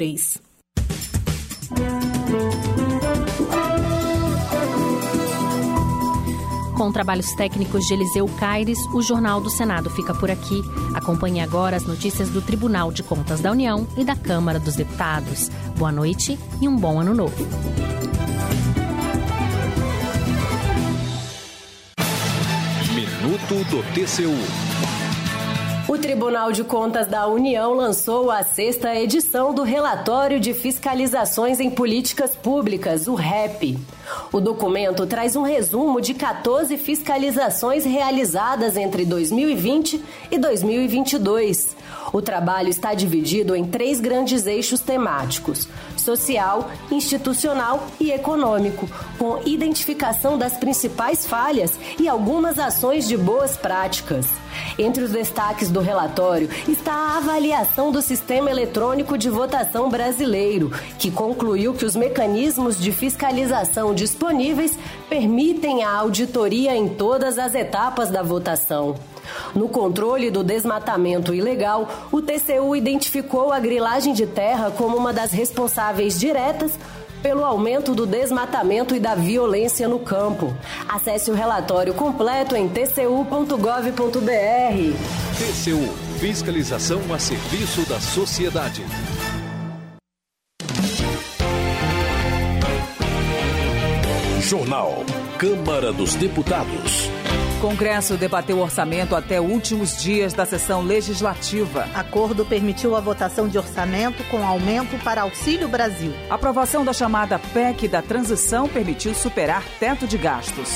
2023.
Com trabalhos técnicos de Eliseu Caires, o Jornal do Senado fica por aqui. Acompanhe agora as notícias do Tribunal de Contas da União e da Câmara dos Deputados. Boa noite e um bom ano novo.
Minuto do TCU.
O Tribunal de Contas da União lançou a 6ª edição do Relatório de Fiscalizações em Políticas Públicas, o REP. O documento traz um resumo de 14 fiscalizações realizadas entre 2020 e 2022. O trabalho está dividido em 3 grandes eixos temáticos: social, institucional e econômico, com identificação das principais falhas e algumas ações de boas práticas. Entre os destaques do relatório está a avaliação do sistema eletrônico de votação brasileiro, que concluiu que os mecanismos de fiscalização disponíveis permitem a auditoria em todas as etapas da votação. No controle do desmatamento ilegal, o TCU identificou a grilagem de terra como uma das responsáveis diretas pelo aumento do desmatamento e da violência no campo. Acesse o relatório completo em tcu.gov.br.
TCU, fiscalização a serviço da sociedade. Jornal Câmara dos Deputados.
O Congresso debateu o orçamento até últimos dias da sessão legislativa.
Acordo permitiu a votação de orçamento com aumento para Auxílio Brasil.
A aprovação da chamada PEC da transição permitiu superar teto de gastos.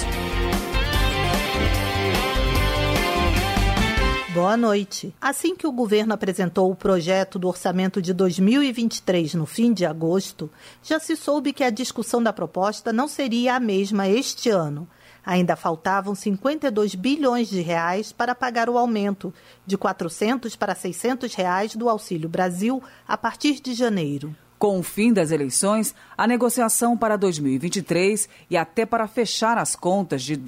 Boa noite. Assim que o governo apresentou o projeto do orçamento de 2023 no fim de agosto, já se soube que a discussão da proposta não seria a mesma este ano. Ainda faltavam 52 bilhões de reais para pagar o aumento de R$ 400 para R$ 600 reais do Auxílio Brasil a partir de janeiro.
Com o fim das eleições, a negociação para 2023 e até para fechar as contas de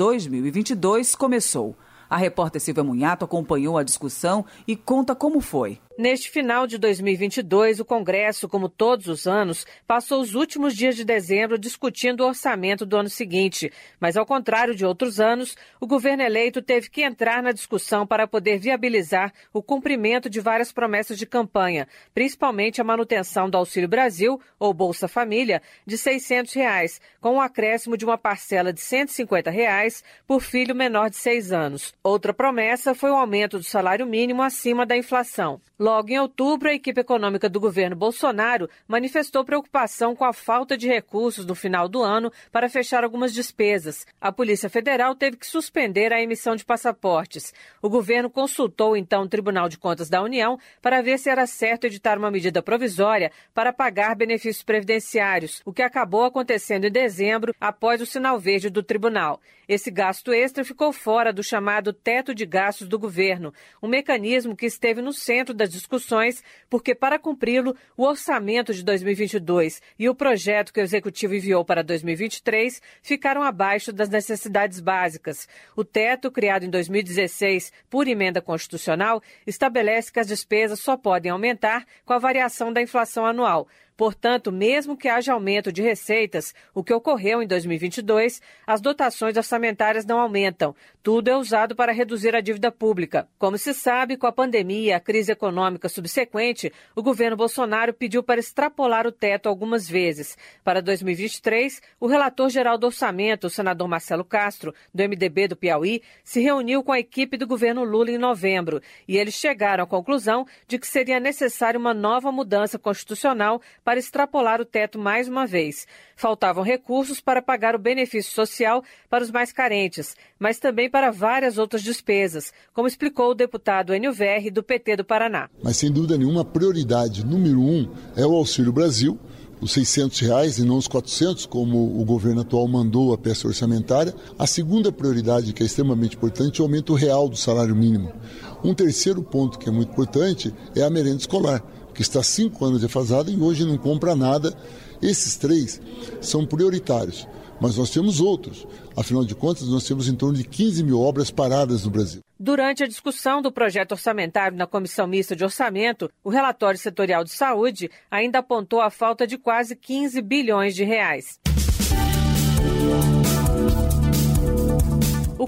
2022 começou. A repórter Silvia Munhato acompanhou a discussão e conta como foi.
Neste final de 2022, o Congresso, como todos os anos, passou os últimos dias de dezembro discutindo o orçamento do ano seguinte. Mas, ao contrário de outros anos, o governo eleito teve que entrar na discussão para poder viabilizar o cumprimento de várias promessas de campanha, principalmente a manutenção do Auxílio Brasil, ou Bolsa Família, de R$ 600, com um acréscimo de uma parcela de R$ 150 por filho menor de 6 anos. Outra promessa foi o aumento do salário mínimo acima da inflação. Logo em outubro, a equipe econômica do governo Bolsonaro manifestou preocupação com a falta de recursos no final do ano para fechar algumas despesas. A Polícia Federal teve que suspender a emissão de passaportes. O governo consultou, então, o Tribunal de Contas da União para ver se era certo editar uma medida provisória para pagar benefícios previdenciários, o que acabou acontecendo em dezembro após o sinal verde do tribunal. Esse gasto extra ficou fora do chamado teto de gastos do governo, um mecanismo que esteve no centro das discussões, porque para cumpri-lo, o orçamento de 2022 e o projeto que o Executivo enviou para 2023 ficaram abaixo das necessidades básicas. O teto, criado em 2016 por emenda constitucional, estabelece que as despesas só podem aumentar com a variação da inflação anual. Portanto, mesmo que haja aumento de receitas, o que ocorreu em 2022, as dotações orçamentárias não aumentam. Tudo é usado para reduzir a dívida pública. Como se sabe, com a pandemia e a crise econômica subsequente, o governo Bolsonaro pediu para extrapolar o teto algumas vezes. Para 2023, o relator-geral do orçamento, o senador Marcelo Castro, do MDB do Piauí, se reuniu com a equipe do governo Lula em novembro e eles chegaram à conclusão de que seria necessária uma nova mudança constitucional para extrapolar o teto mais uma vez. Faltavam recursos para pagar o benefício social para os mais carentes, mas também para várias outras despesas, como explicou o deputado Enio Verri, do PT do Paraná.
Mas, sem dúvida nenhuma, a prioridade número 1 é o Auxílio Brasil, os R$ 600 e não os 400, como o governo atual mandou a peça orçamentária. A segunda prioridade, que é extremamente importante, é o aumento real do salário mínimo. Um terceiro ponto que é muito importante é a merenda escolar, que está 5 anos defasada e hoje não compra nada. Esses 3 são prioritários, mas nós temos outros. Afinal de contas, nós temos em torno de 15 mil obras paradas no Brasil.
Durante a discussão do projeto orçamentário na Comissão Mista de Orçamento, o relatório setorial de saúde ainda apontou a falta de quase 15 bilhões de reais. O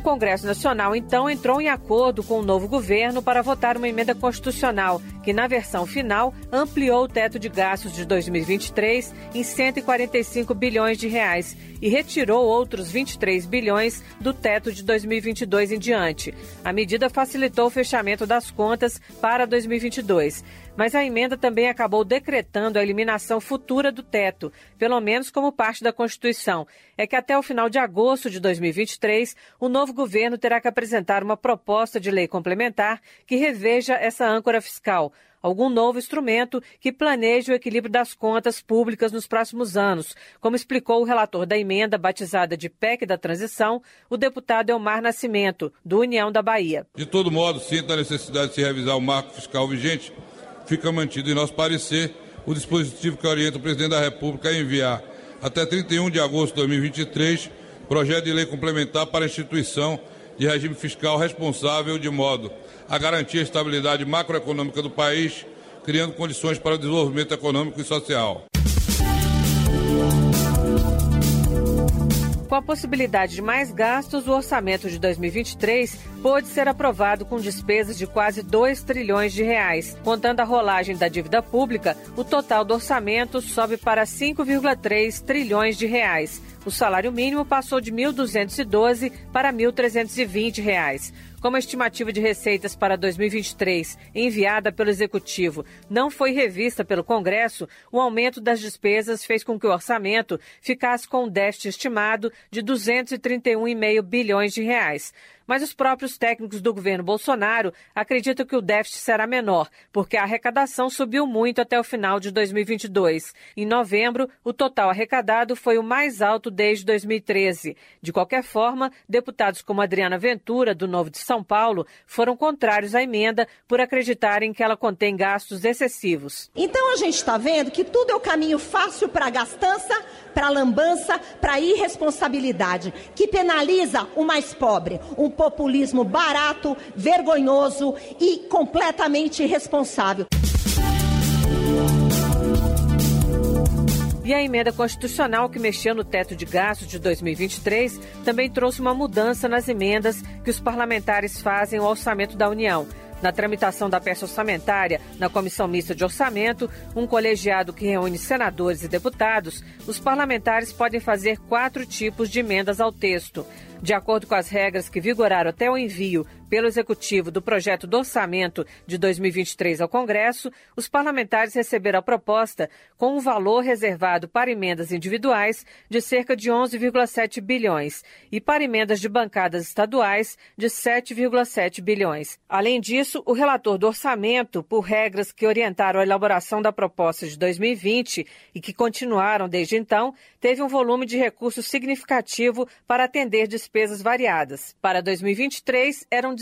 Congresso Nacional, então, entrou em acordo com o novo governo para votar uma emenda constitucional que, na versão final, ampliou o teto de gastos de 2023 em 145 bilhões de reais e retirou outros 23 bilhões do teto de 2022 em diante. A medida facilitou o fechamento das contas para 2022. Mas a emenda também acabou decretando a eliminação futura do teto, pelo menos como parte da Constituição. É que até o final de agosto de 2023, o novo governo terá que apresentar uma proposta de lei complementar que reveja essa âncora fiscal, algum novo instrumento que planeje o equilíbrio das contas públicas nos próximos anos, como explicou o relator da emenda batizada de PEC da Transição, o deputado Elmar Nascimento, do União da Bahia.
De todo modo, sinto a necessidade de se revisar o marco fiscal vigente. Fica mantido, em nosso parecer, o dispositivo que orienta o presidente da República a enviar, até 31 de agosto de 2023, projeto de lei complementar para a instituição de regime fiscal responsável de modo a garantir a estabilidade macroeconômica do país, criando condições para o desenvolvimento econômico e social.
Com a possibilidade de mais gastos, o orçamento de 2023 pôde ser aprovado com despesas de quase 2 trilhões de reais. Contando a rolagem da dívida pública, o total do orçamento sobe para 5,3 trilhões de reais. O salário mínimo passou de R$ 1.212 para R$ 1.320. Como a estimativa de receitas para 2023, enviada pelo Executivo, não foi revista pelo Congresso, o aumento das despesas fez com que o orçamento ficasse com um déficit estimado de 231,5 bilhões de reais. Mas os próprios técnicos do governo Bolsonaro acreditam que o déficit será menor, porque a arrecadação subiu muito até o final de 2022. Em novembro, o total arrecadado foi o mais alto desde 2013. De qualquer forma, deputados como Adriana Ventura, do Novo de São Paulo, foram contrários à emenda por acreditarem que ela contém gastos excessivos.
Então a gente está vendo que tudo é o caminho fácil para a gastança, para a lambança, para a irresponsabilidade, que penaliza o mais pobre, um populismo barato, vergonhoso e completamente irresponsável.
E a emenda constitucional que mexeu no teto de gastos de 2023 também trouxe uma mudança nas emendas que os parlamentares fazem ao orçamento da União. Na tramitação da peça orçamentária na Comissão Mista de Orçamento, um colegiado que reúne senadores e deputados, os parlamentares podem fazer 4 tipos de emendas ao texto. De acordo com as regras que vigoraram até o envio pelo Executivo do projeto do orçamento de 2023 ao Congresso, os parlamentares receberam a proposta com um valor reservado para emendas individuais de cerca de 11,7 bilhões e para emendas de bancadas estaduais de 7,7 bilhões. Além disso, o relator do orçamento, por regras que orientaram a elaboração da proposta de 2020 e que continuaram desde então, teve um volume de recursos significativo para atender despesas variadas. Para 2023, eram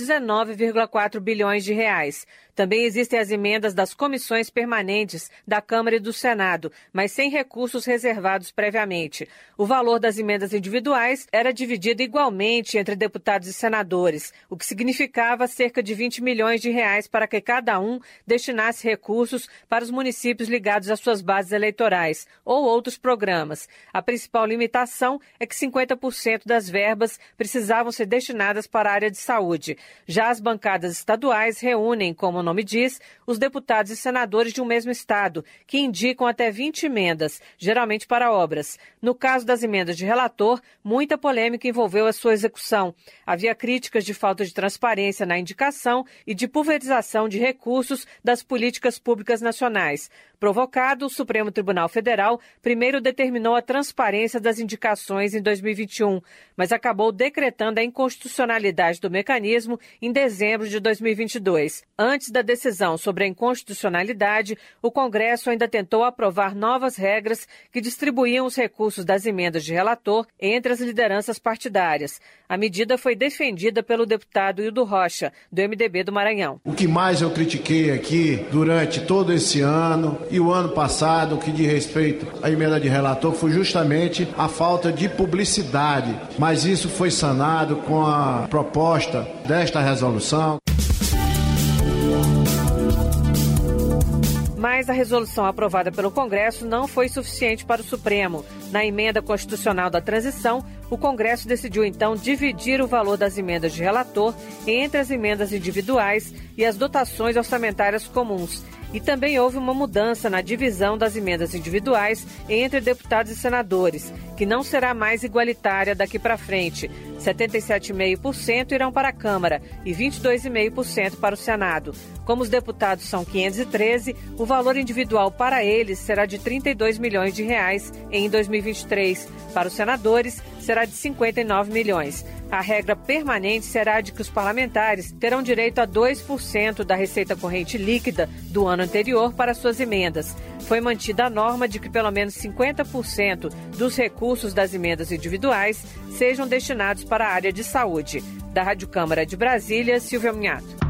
19,4 bilhões de reais. Também existem as emendas das comissões permanentes da Câmara e do Senado, mas sem recursos reservados previamente. O valor das emendas individuais era dividido igualmente entre deputados e senadores, o que significava cerca de 20 milhões de reais para que cada um destinasse recursos para os municípios ligados às suas bases eleitorais ou outros programas. A principal limitação é que 50% das verbas precisavam ser destinadas para a área de saúde. Já as bancadas estaduais reúnem, como o nome diz, os deputados e senadores de um mesmo estado, que indicam até 20 emendas, geralmente para obras. No caso das emendas de relator, muita polêmica envolveu a sua execução. Havia críticas de falta de transparência na indicação e de pulverização de recursos das políticas públicas nacionais. Provocado, o Supremo Tribunal Federal primeiro determinou a transparência das indicações em 2021, mas acabou decretando a inconstitucionalidade do mecanismo em dezembro de 2022. Antes da decisão sobre a inconstitucionalidade, o Congresso ainda tentou aprovar novas regras que distribuíam os recursos das emendas de relator entre as lideranças partidárias. A medida foi defendida pelo deputado Hildo Rocha, do MDB do Maranhão.
O que mais eu critiquei aqui durante todo esse ano e o ano passado, que diz respeito à emenda de relator, foi justamente a falta de publicidade. Mas isso foi sanado com a proposta desta resolução.
Mais Mas a resolução aprovada pelo Congresso não foi suficiente para o Supremo. Na emenda constitucional da transição, o Congresso decidiu então dividir o valor das emendas de relator entre as emendas individuais e as dotações orçamentárias comuns. E também houve uma mudança na divisão das emendas individuais entre deputados e senadores, que não será mais igualitária daqui para frente. 77,5% irão para a Câmara e 22,5% para o Senado. Como os deputados são 513, o valor individual para eles será de R$ 32 milhões em 2023. Para os senadores, será de 59 milhões. A regra permanente será de que os parlamentares terão direito a 2% da receita corrente líquida do ano anterior para suas emendas. Foi mantida a norma de que pelo menos 50% dos recursos das emendas individuais sejam destinados para a área de saúde. Da Rádio Câmara de Brasília, Silvia Munhato.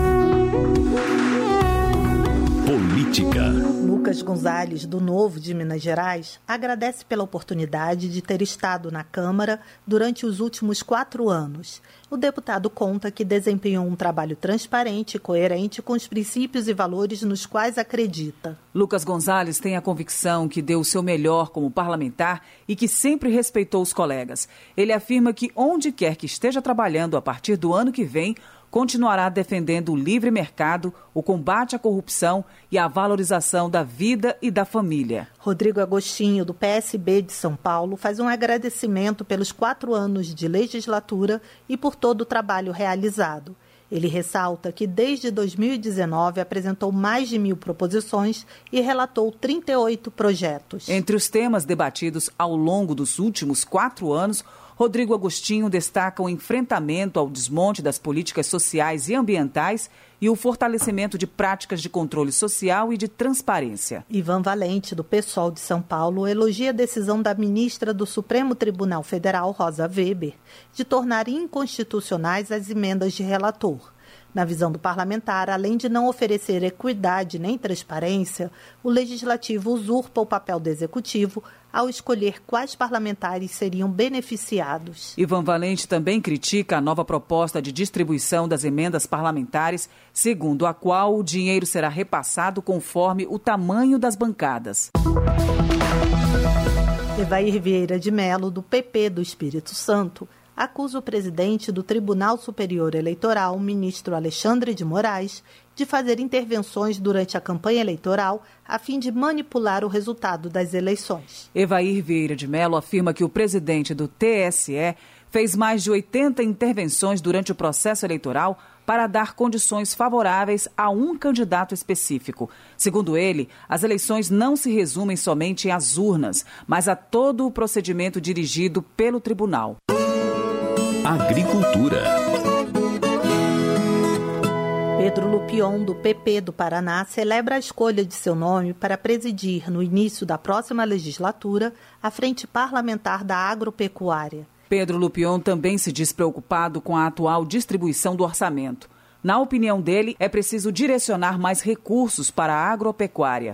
Política.
Lucas Gonzalez, do Novo de Minas Gerais, agradece pela oportunidade de ter estado na Câmara durante os últimos 4 anos. O deputado conta que desempenhou um trabalho transparente e coerente com os princípios e valores nos quais acredita.
Lucas Gonzalez tem a convicção que deu o seu melhor como parlamentar e que sempre respeitou os colegas. Ele afirma que onde quer que esteja trabalhando a partir do ano que vem, continuará defendendo o livre mercado, o combate à corrupção e a valorização da vida e da família.
Rodrigo Agostinho, do PSB de São Paulo, faz um agradecimento pelos 4 anos de legislatura e por todo o trabalho realizado. Ele ressalta que desde 2019 apresentou mais de 1.000 proposições e relatou 38 projetos.
Entre os temas debatidos ao longo dos últimos 4 anos, Rodrigo Agostinho destaca o enfrentamento ao desmonte das políticas sociais e ambientais e o fortalecimento de práticas de controle social e de transparência.
Ivan Valente, do PSOL de São Paulo, elogia a decisão da ministra do Supremo Tribunal Federal, Rosa Weber, de tornar inconstitucionais as emendas de relator. Na visão do parlamentar, além de não oferecer equidade nem transparência, o Legislativo usurpa o papel do Executivo ao escolher quais parlamentares seriam beneficiados.
Ivan Valente também critica a nova proposta de distribuição das emendas parlamentares, segundo a qual o dinheiro será repassado conforme o tamanho das bancadas.
Evair Vieira de Mello, do PP do Espírito Santo, acusa o presidente do Tribunal Superior Eleitoral, o ministro Alexandre de Moraes, de fazer intervenções durante a campanha eleitoral a fim de manipular o resultado das eleições.
Evair Vieira de Mello afirma que o presidente do TSE fez mais de 80 intervenções durante o processo eleitoral para dar condições favoráveis a um candidato específico. Segundo ele, as eleições não se resumem somente às urnas, mas a todo o procedimento dirigido pelo tribunal.
Agricultura.
Pedro Lupion, do PP do Paraná, celebra a escolha de seu nome para presidir, no início da próxima legislatura, a Frente Parlamentar da Agropecuária.
Pedro Lupion também se diz preocupado com a atual distribuição do orçamento. Na opinião dele, é preciso direcionar mais recursos para a agropecuária.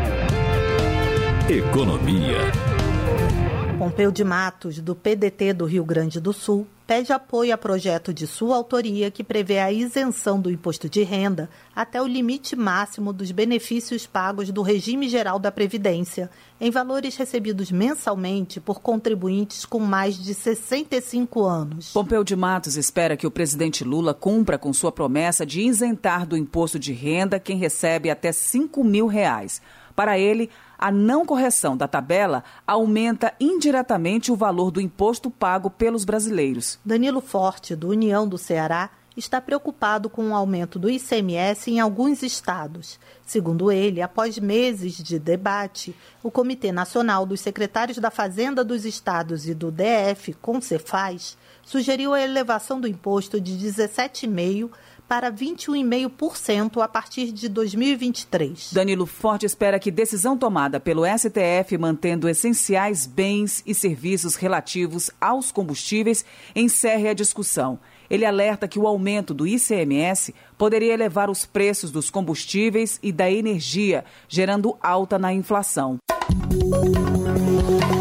Economia.
Pompeu de Matos, do PDT do Rio Grande do Sul, pede apoio a projeto de sua autoria que prevê a isenção do imposto de renda até o limite máximo dos benefícios pagos do Regime Geral da Previdência, em valores recebidos mensalmente por contribuintes com mais de 65 anos.
Pompeu de Matos espera que o presidente Lula cumpra com sua promessa de isentar do imposto de renda quem recebe até R$ 5.000. Para ele, a não correção da tabela aumenta indiretamente o valor do imposto pago pelos brasileiros.
Danilo Forte, do União do Ceará, está preocupado com o aumento do ICMS em alguns estados. Segundo ele, após meses de debate, o Comitê Nacional dos Secretários da Fazenda dos Estados e do DF, Concefaz, sugeriu a elevação do imposto de 17,5% para 21,5% a partir de 2023.
Danilo Forte espera que decisão tomada pelo STF mantendo essenciais bens e serviços relativos aos combustíveis encerre a discussão. Ele alerta que o aumento do ICMS poderia elevar os preços dos combustíveis e da energia, gerando alta na inflação.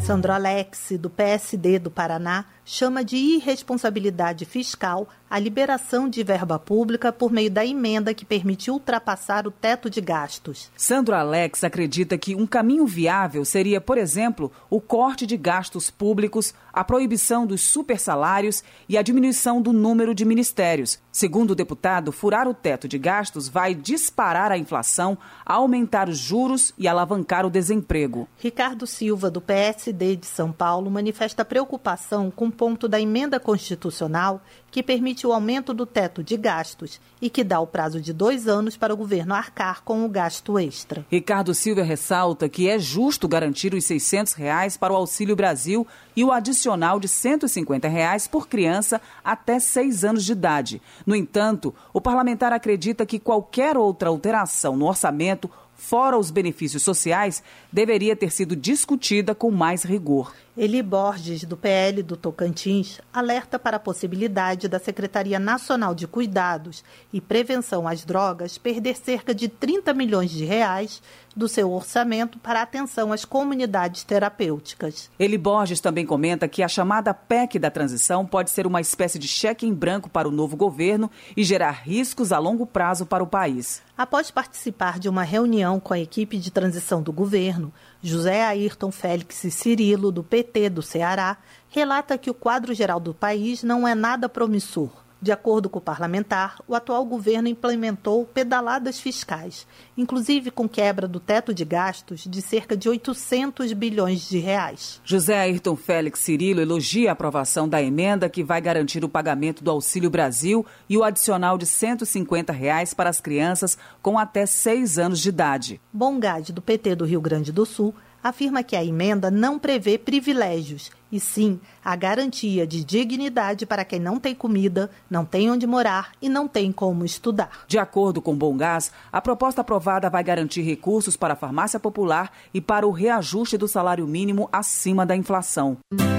Sandro Alex, do PSD do Paraná, chama de irresponsabilidade fiscal a liberação de verba pública por meio da emenda que permite ultrapassar o teto de gastos.
Sandro Alex acredita que um caminho viável seria, por exemplo, o corte de gastos públicos, a proibição dos supersalários e a diminuição do número de ministérios. Segundo o deputado, furar o teto de gastos vai disparar a inflação, aumentar os juros e alavancar o desemprego.
Ricardo Silva, do PSD de São Paulo, manifesta preocupação com o ponto da emenda constitucional que permite o aumento do teto de gastos e que dá o prazo de 2 anos para o governo arcar com o gasto extra.
Ricardo Silva ressalta que é justo garantir os R$ 600 para o Auxílio Brasil e o adicional de R$ 150 por criança até 6 anos de idade. No entanto, o parlamentar acredita que qualquer outra alteração no orçamento, fora os benefícios sociais, deveria ter sido discutida com mais rigor.
Eli Borges, do PL do Tocantins, alerta para a possibilidade da Secretaria Nacional de Cuidados e Prevenção às Drogas perder cerca de 30 milhões de reais do seu orçamento para atenção às comunidades terapêuticas.
Eli Borges também comenta que a chamada PEC da transição pode ser uma espécie de cheque em branco para o novo governo e gerar riscos a longo prazo para o país.
Após participar de uma reunião com a equipe de transição do governo, José Ayrton Félix Cirilo, do PT do Ceará, relata que o quadro geral do país não é nada promissor. De acordo com o parlamentar, o atual governo implementou pedaladas fiscais, inclusive com quebra do teto de gastos de cerca de 800 bilhões de reais.
José Ayrton Félix Cirilo elogia a aprovação da emenda que vai garantir o pagamento do Auxílio Brasil e o adicional de R$ 150 para as crianças com até 6 anos de idade.
Bongade, do PT do Rio Grande do Sul, afirma que a emenda não prevê privilégios, e sim a garantia de dignidade para quem não tem comida, não tem onde morar e não tem como estudar.
De acordo com Bongás, a proposta aprovada vai garantir recursos para a farmácia popular e para o reajuste do salário mínimo acima da inflação.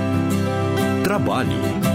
Trabalho.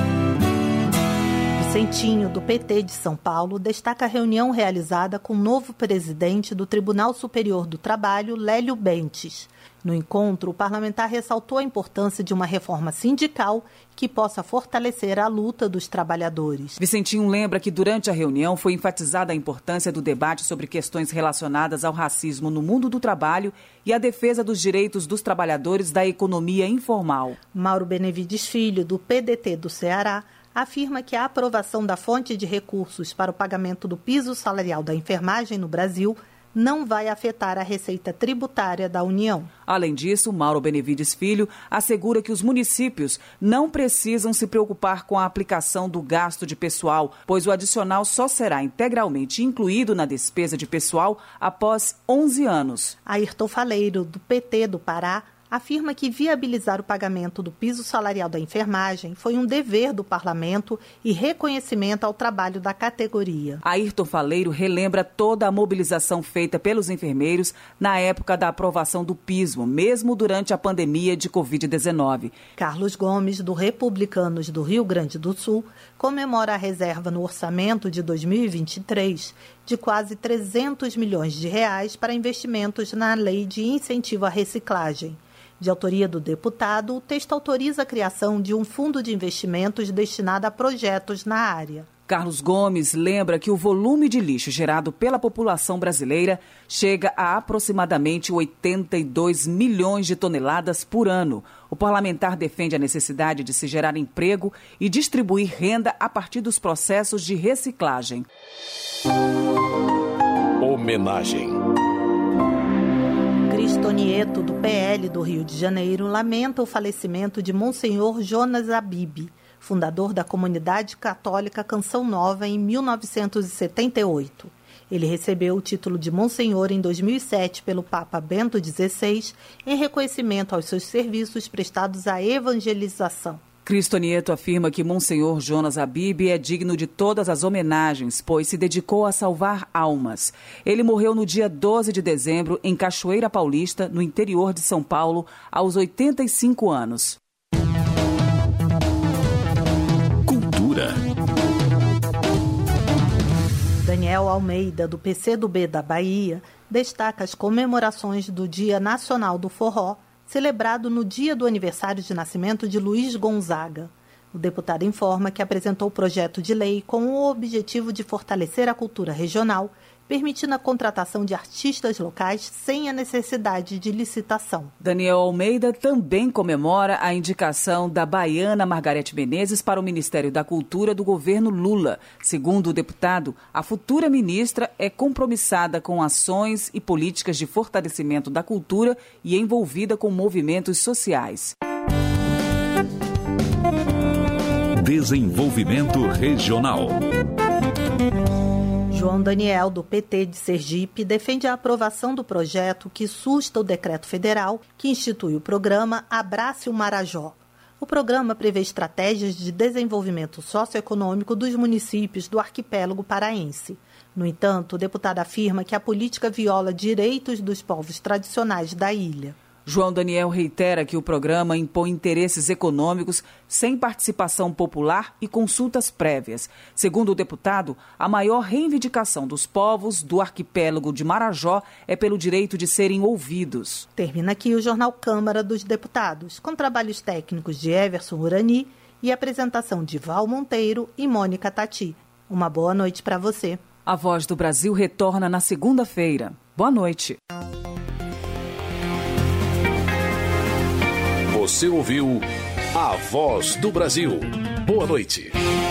Vicentinho, do PT de São Paulo, destaca a reunião realizada com o novo presidente do Tribunal Superior do Trabalho, Lélio Bentes. No encontro, o parlamentar ressaltou a importância de uma reforma sindical que possa fortalecer a luta dos trabalhadores.
Vicentinho lembra que durante a reunião foi enfatizada a importância do debate sobre questões relacionadas ao racismo no mundo do trabalho e a defesa dos direitos dos trabalhadores da economia informal.
Mauro Benevides Filho, do PDT do Ceará, afirma que a aprovação da fonte de recursos para o pagamento do piso salarial da enfermagem no Brasil não vai afetar a receita tributária da União.
Além disso, Mauro Benevides Filho assegura que os municípios não precisam se preocupar com a aplicação do gasto de pessoal, pois o adicional só será integralmente incluído na despesa de pessoal após 11 anos.
Ayrton Faleiro, do PT do Pará, afirma que viabilizar o pagamento do piso salarial da enfermagem foi um dever do parlamento e reconhecimento ao trabalho da categoria.
Ayrton Faleiro relembra toda a mobilização feita pelos enfermeiros na época da aprovação do piso, mesmo durante a pandemia de Covid-19.
Carlos Gomes, do Republicanos do Rio Grande do Sul, comemora a reserva no orçamento de 2023 de quase 300 milhões de reais para investimentos na Lei de Incentivo à Reciclagem. De autoria do deputado, o texto autoriza a criação de um fundo de investimentos destinado a projetos na área.
Carlos Gomes lembra que o volume de lixo gerado pela população brasileira chega a aproximadamente 82 milhões de toneladas por ano. O parlamentar defende a necessidade de se gerar emprego e distribuir renda a partir dos processos de reciclagem.
Homenagem.
Cristo Nieto, do PL do Rio de Janeiro, lamenta o falecimento de Monsenhor Jonas Abib, fundador da comunidade católica Canção Nova em 1978. Ele recebeu o título de Monsenhor em 2007 pelo Papa Bento XVI, em reconhecimento aos seus serviços prestados à evangelização.
Cristo Nieto afirma que Monsenhor Jonas Abib é digno de todas as homenagens, pois se dedicou a salvar almas. Ele morreu no dia 12 de dezembro, em Cachoeira Paulista, no interior de São Paulo, aos 85 anos.
Cultura.
Daniel Almeida, do PCdoB da Bahia, destaca as comemorações do Dia Nacional do Forró, celebrado no dia do aniversário de nascimento de Luiz Gonzaga. O deputado informa que apresentou o projeto de lei com o objetivo de fortalecer a cultura regional, permitindo a contratação de artistas locais sem a necessidade de licitação.
Daniel Almeida também comemora a indicação da baiana Margarete Menezes para o Ministério da Cultura do governo Lula. Segundo o deputado, a futura ministra é compromissada com ações e políticas de fortalecimento da cultura e envolvida com movimentos sociais.
Desenvolvimento regional.
João Daniel, do PT de Sergipe, defende a aprovação do projeto que susta o decreto federal que institui o programa Abrace o Marajó. O programa prevê estratégias de desenvolvimento socioeconômico dos municípios do arquipélago paraense. No entanto, o deputado afirma que a política viola direitos dos povos tradicionais da ilha.
João Daniel reitera que o programa impõe interesses econômicos sem participação popular e consultas prévias. Segundo o deputado, a maior reivindicação dos povos do arquipélago de Marajó é pelo direito de serem ouvidos.
Termina aqui o Jornal Câmara dos Deputados, com trabalhos técnicos de Everson Urani e apresentação de Val Monteiro e Mônica Tati. Uma boa noite para você.
A Voz do Brasil retorna na segunda-feira. Boa noite.
Você ouviu A Voz do Brasil. Boa noite.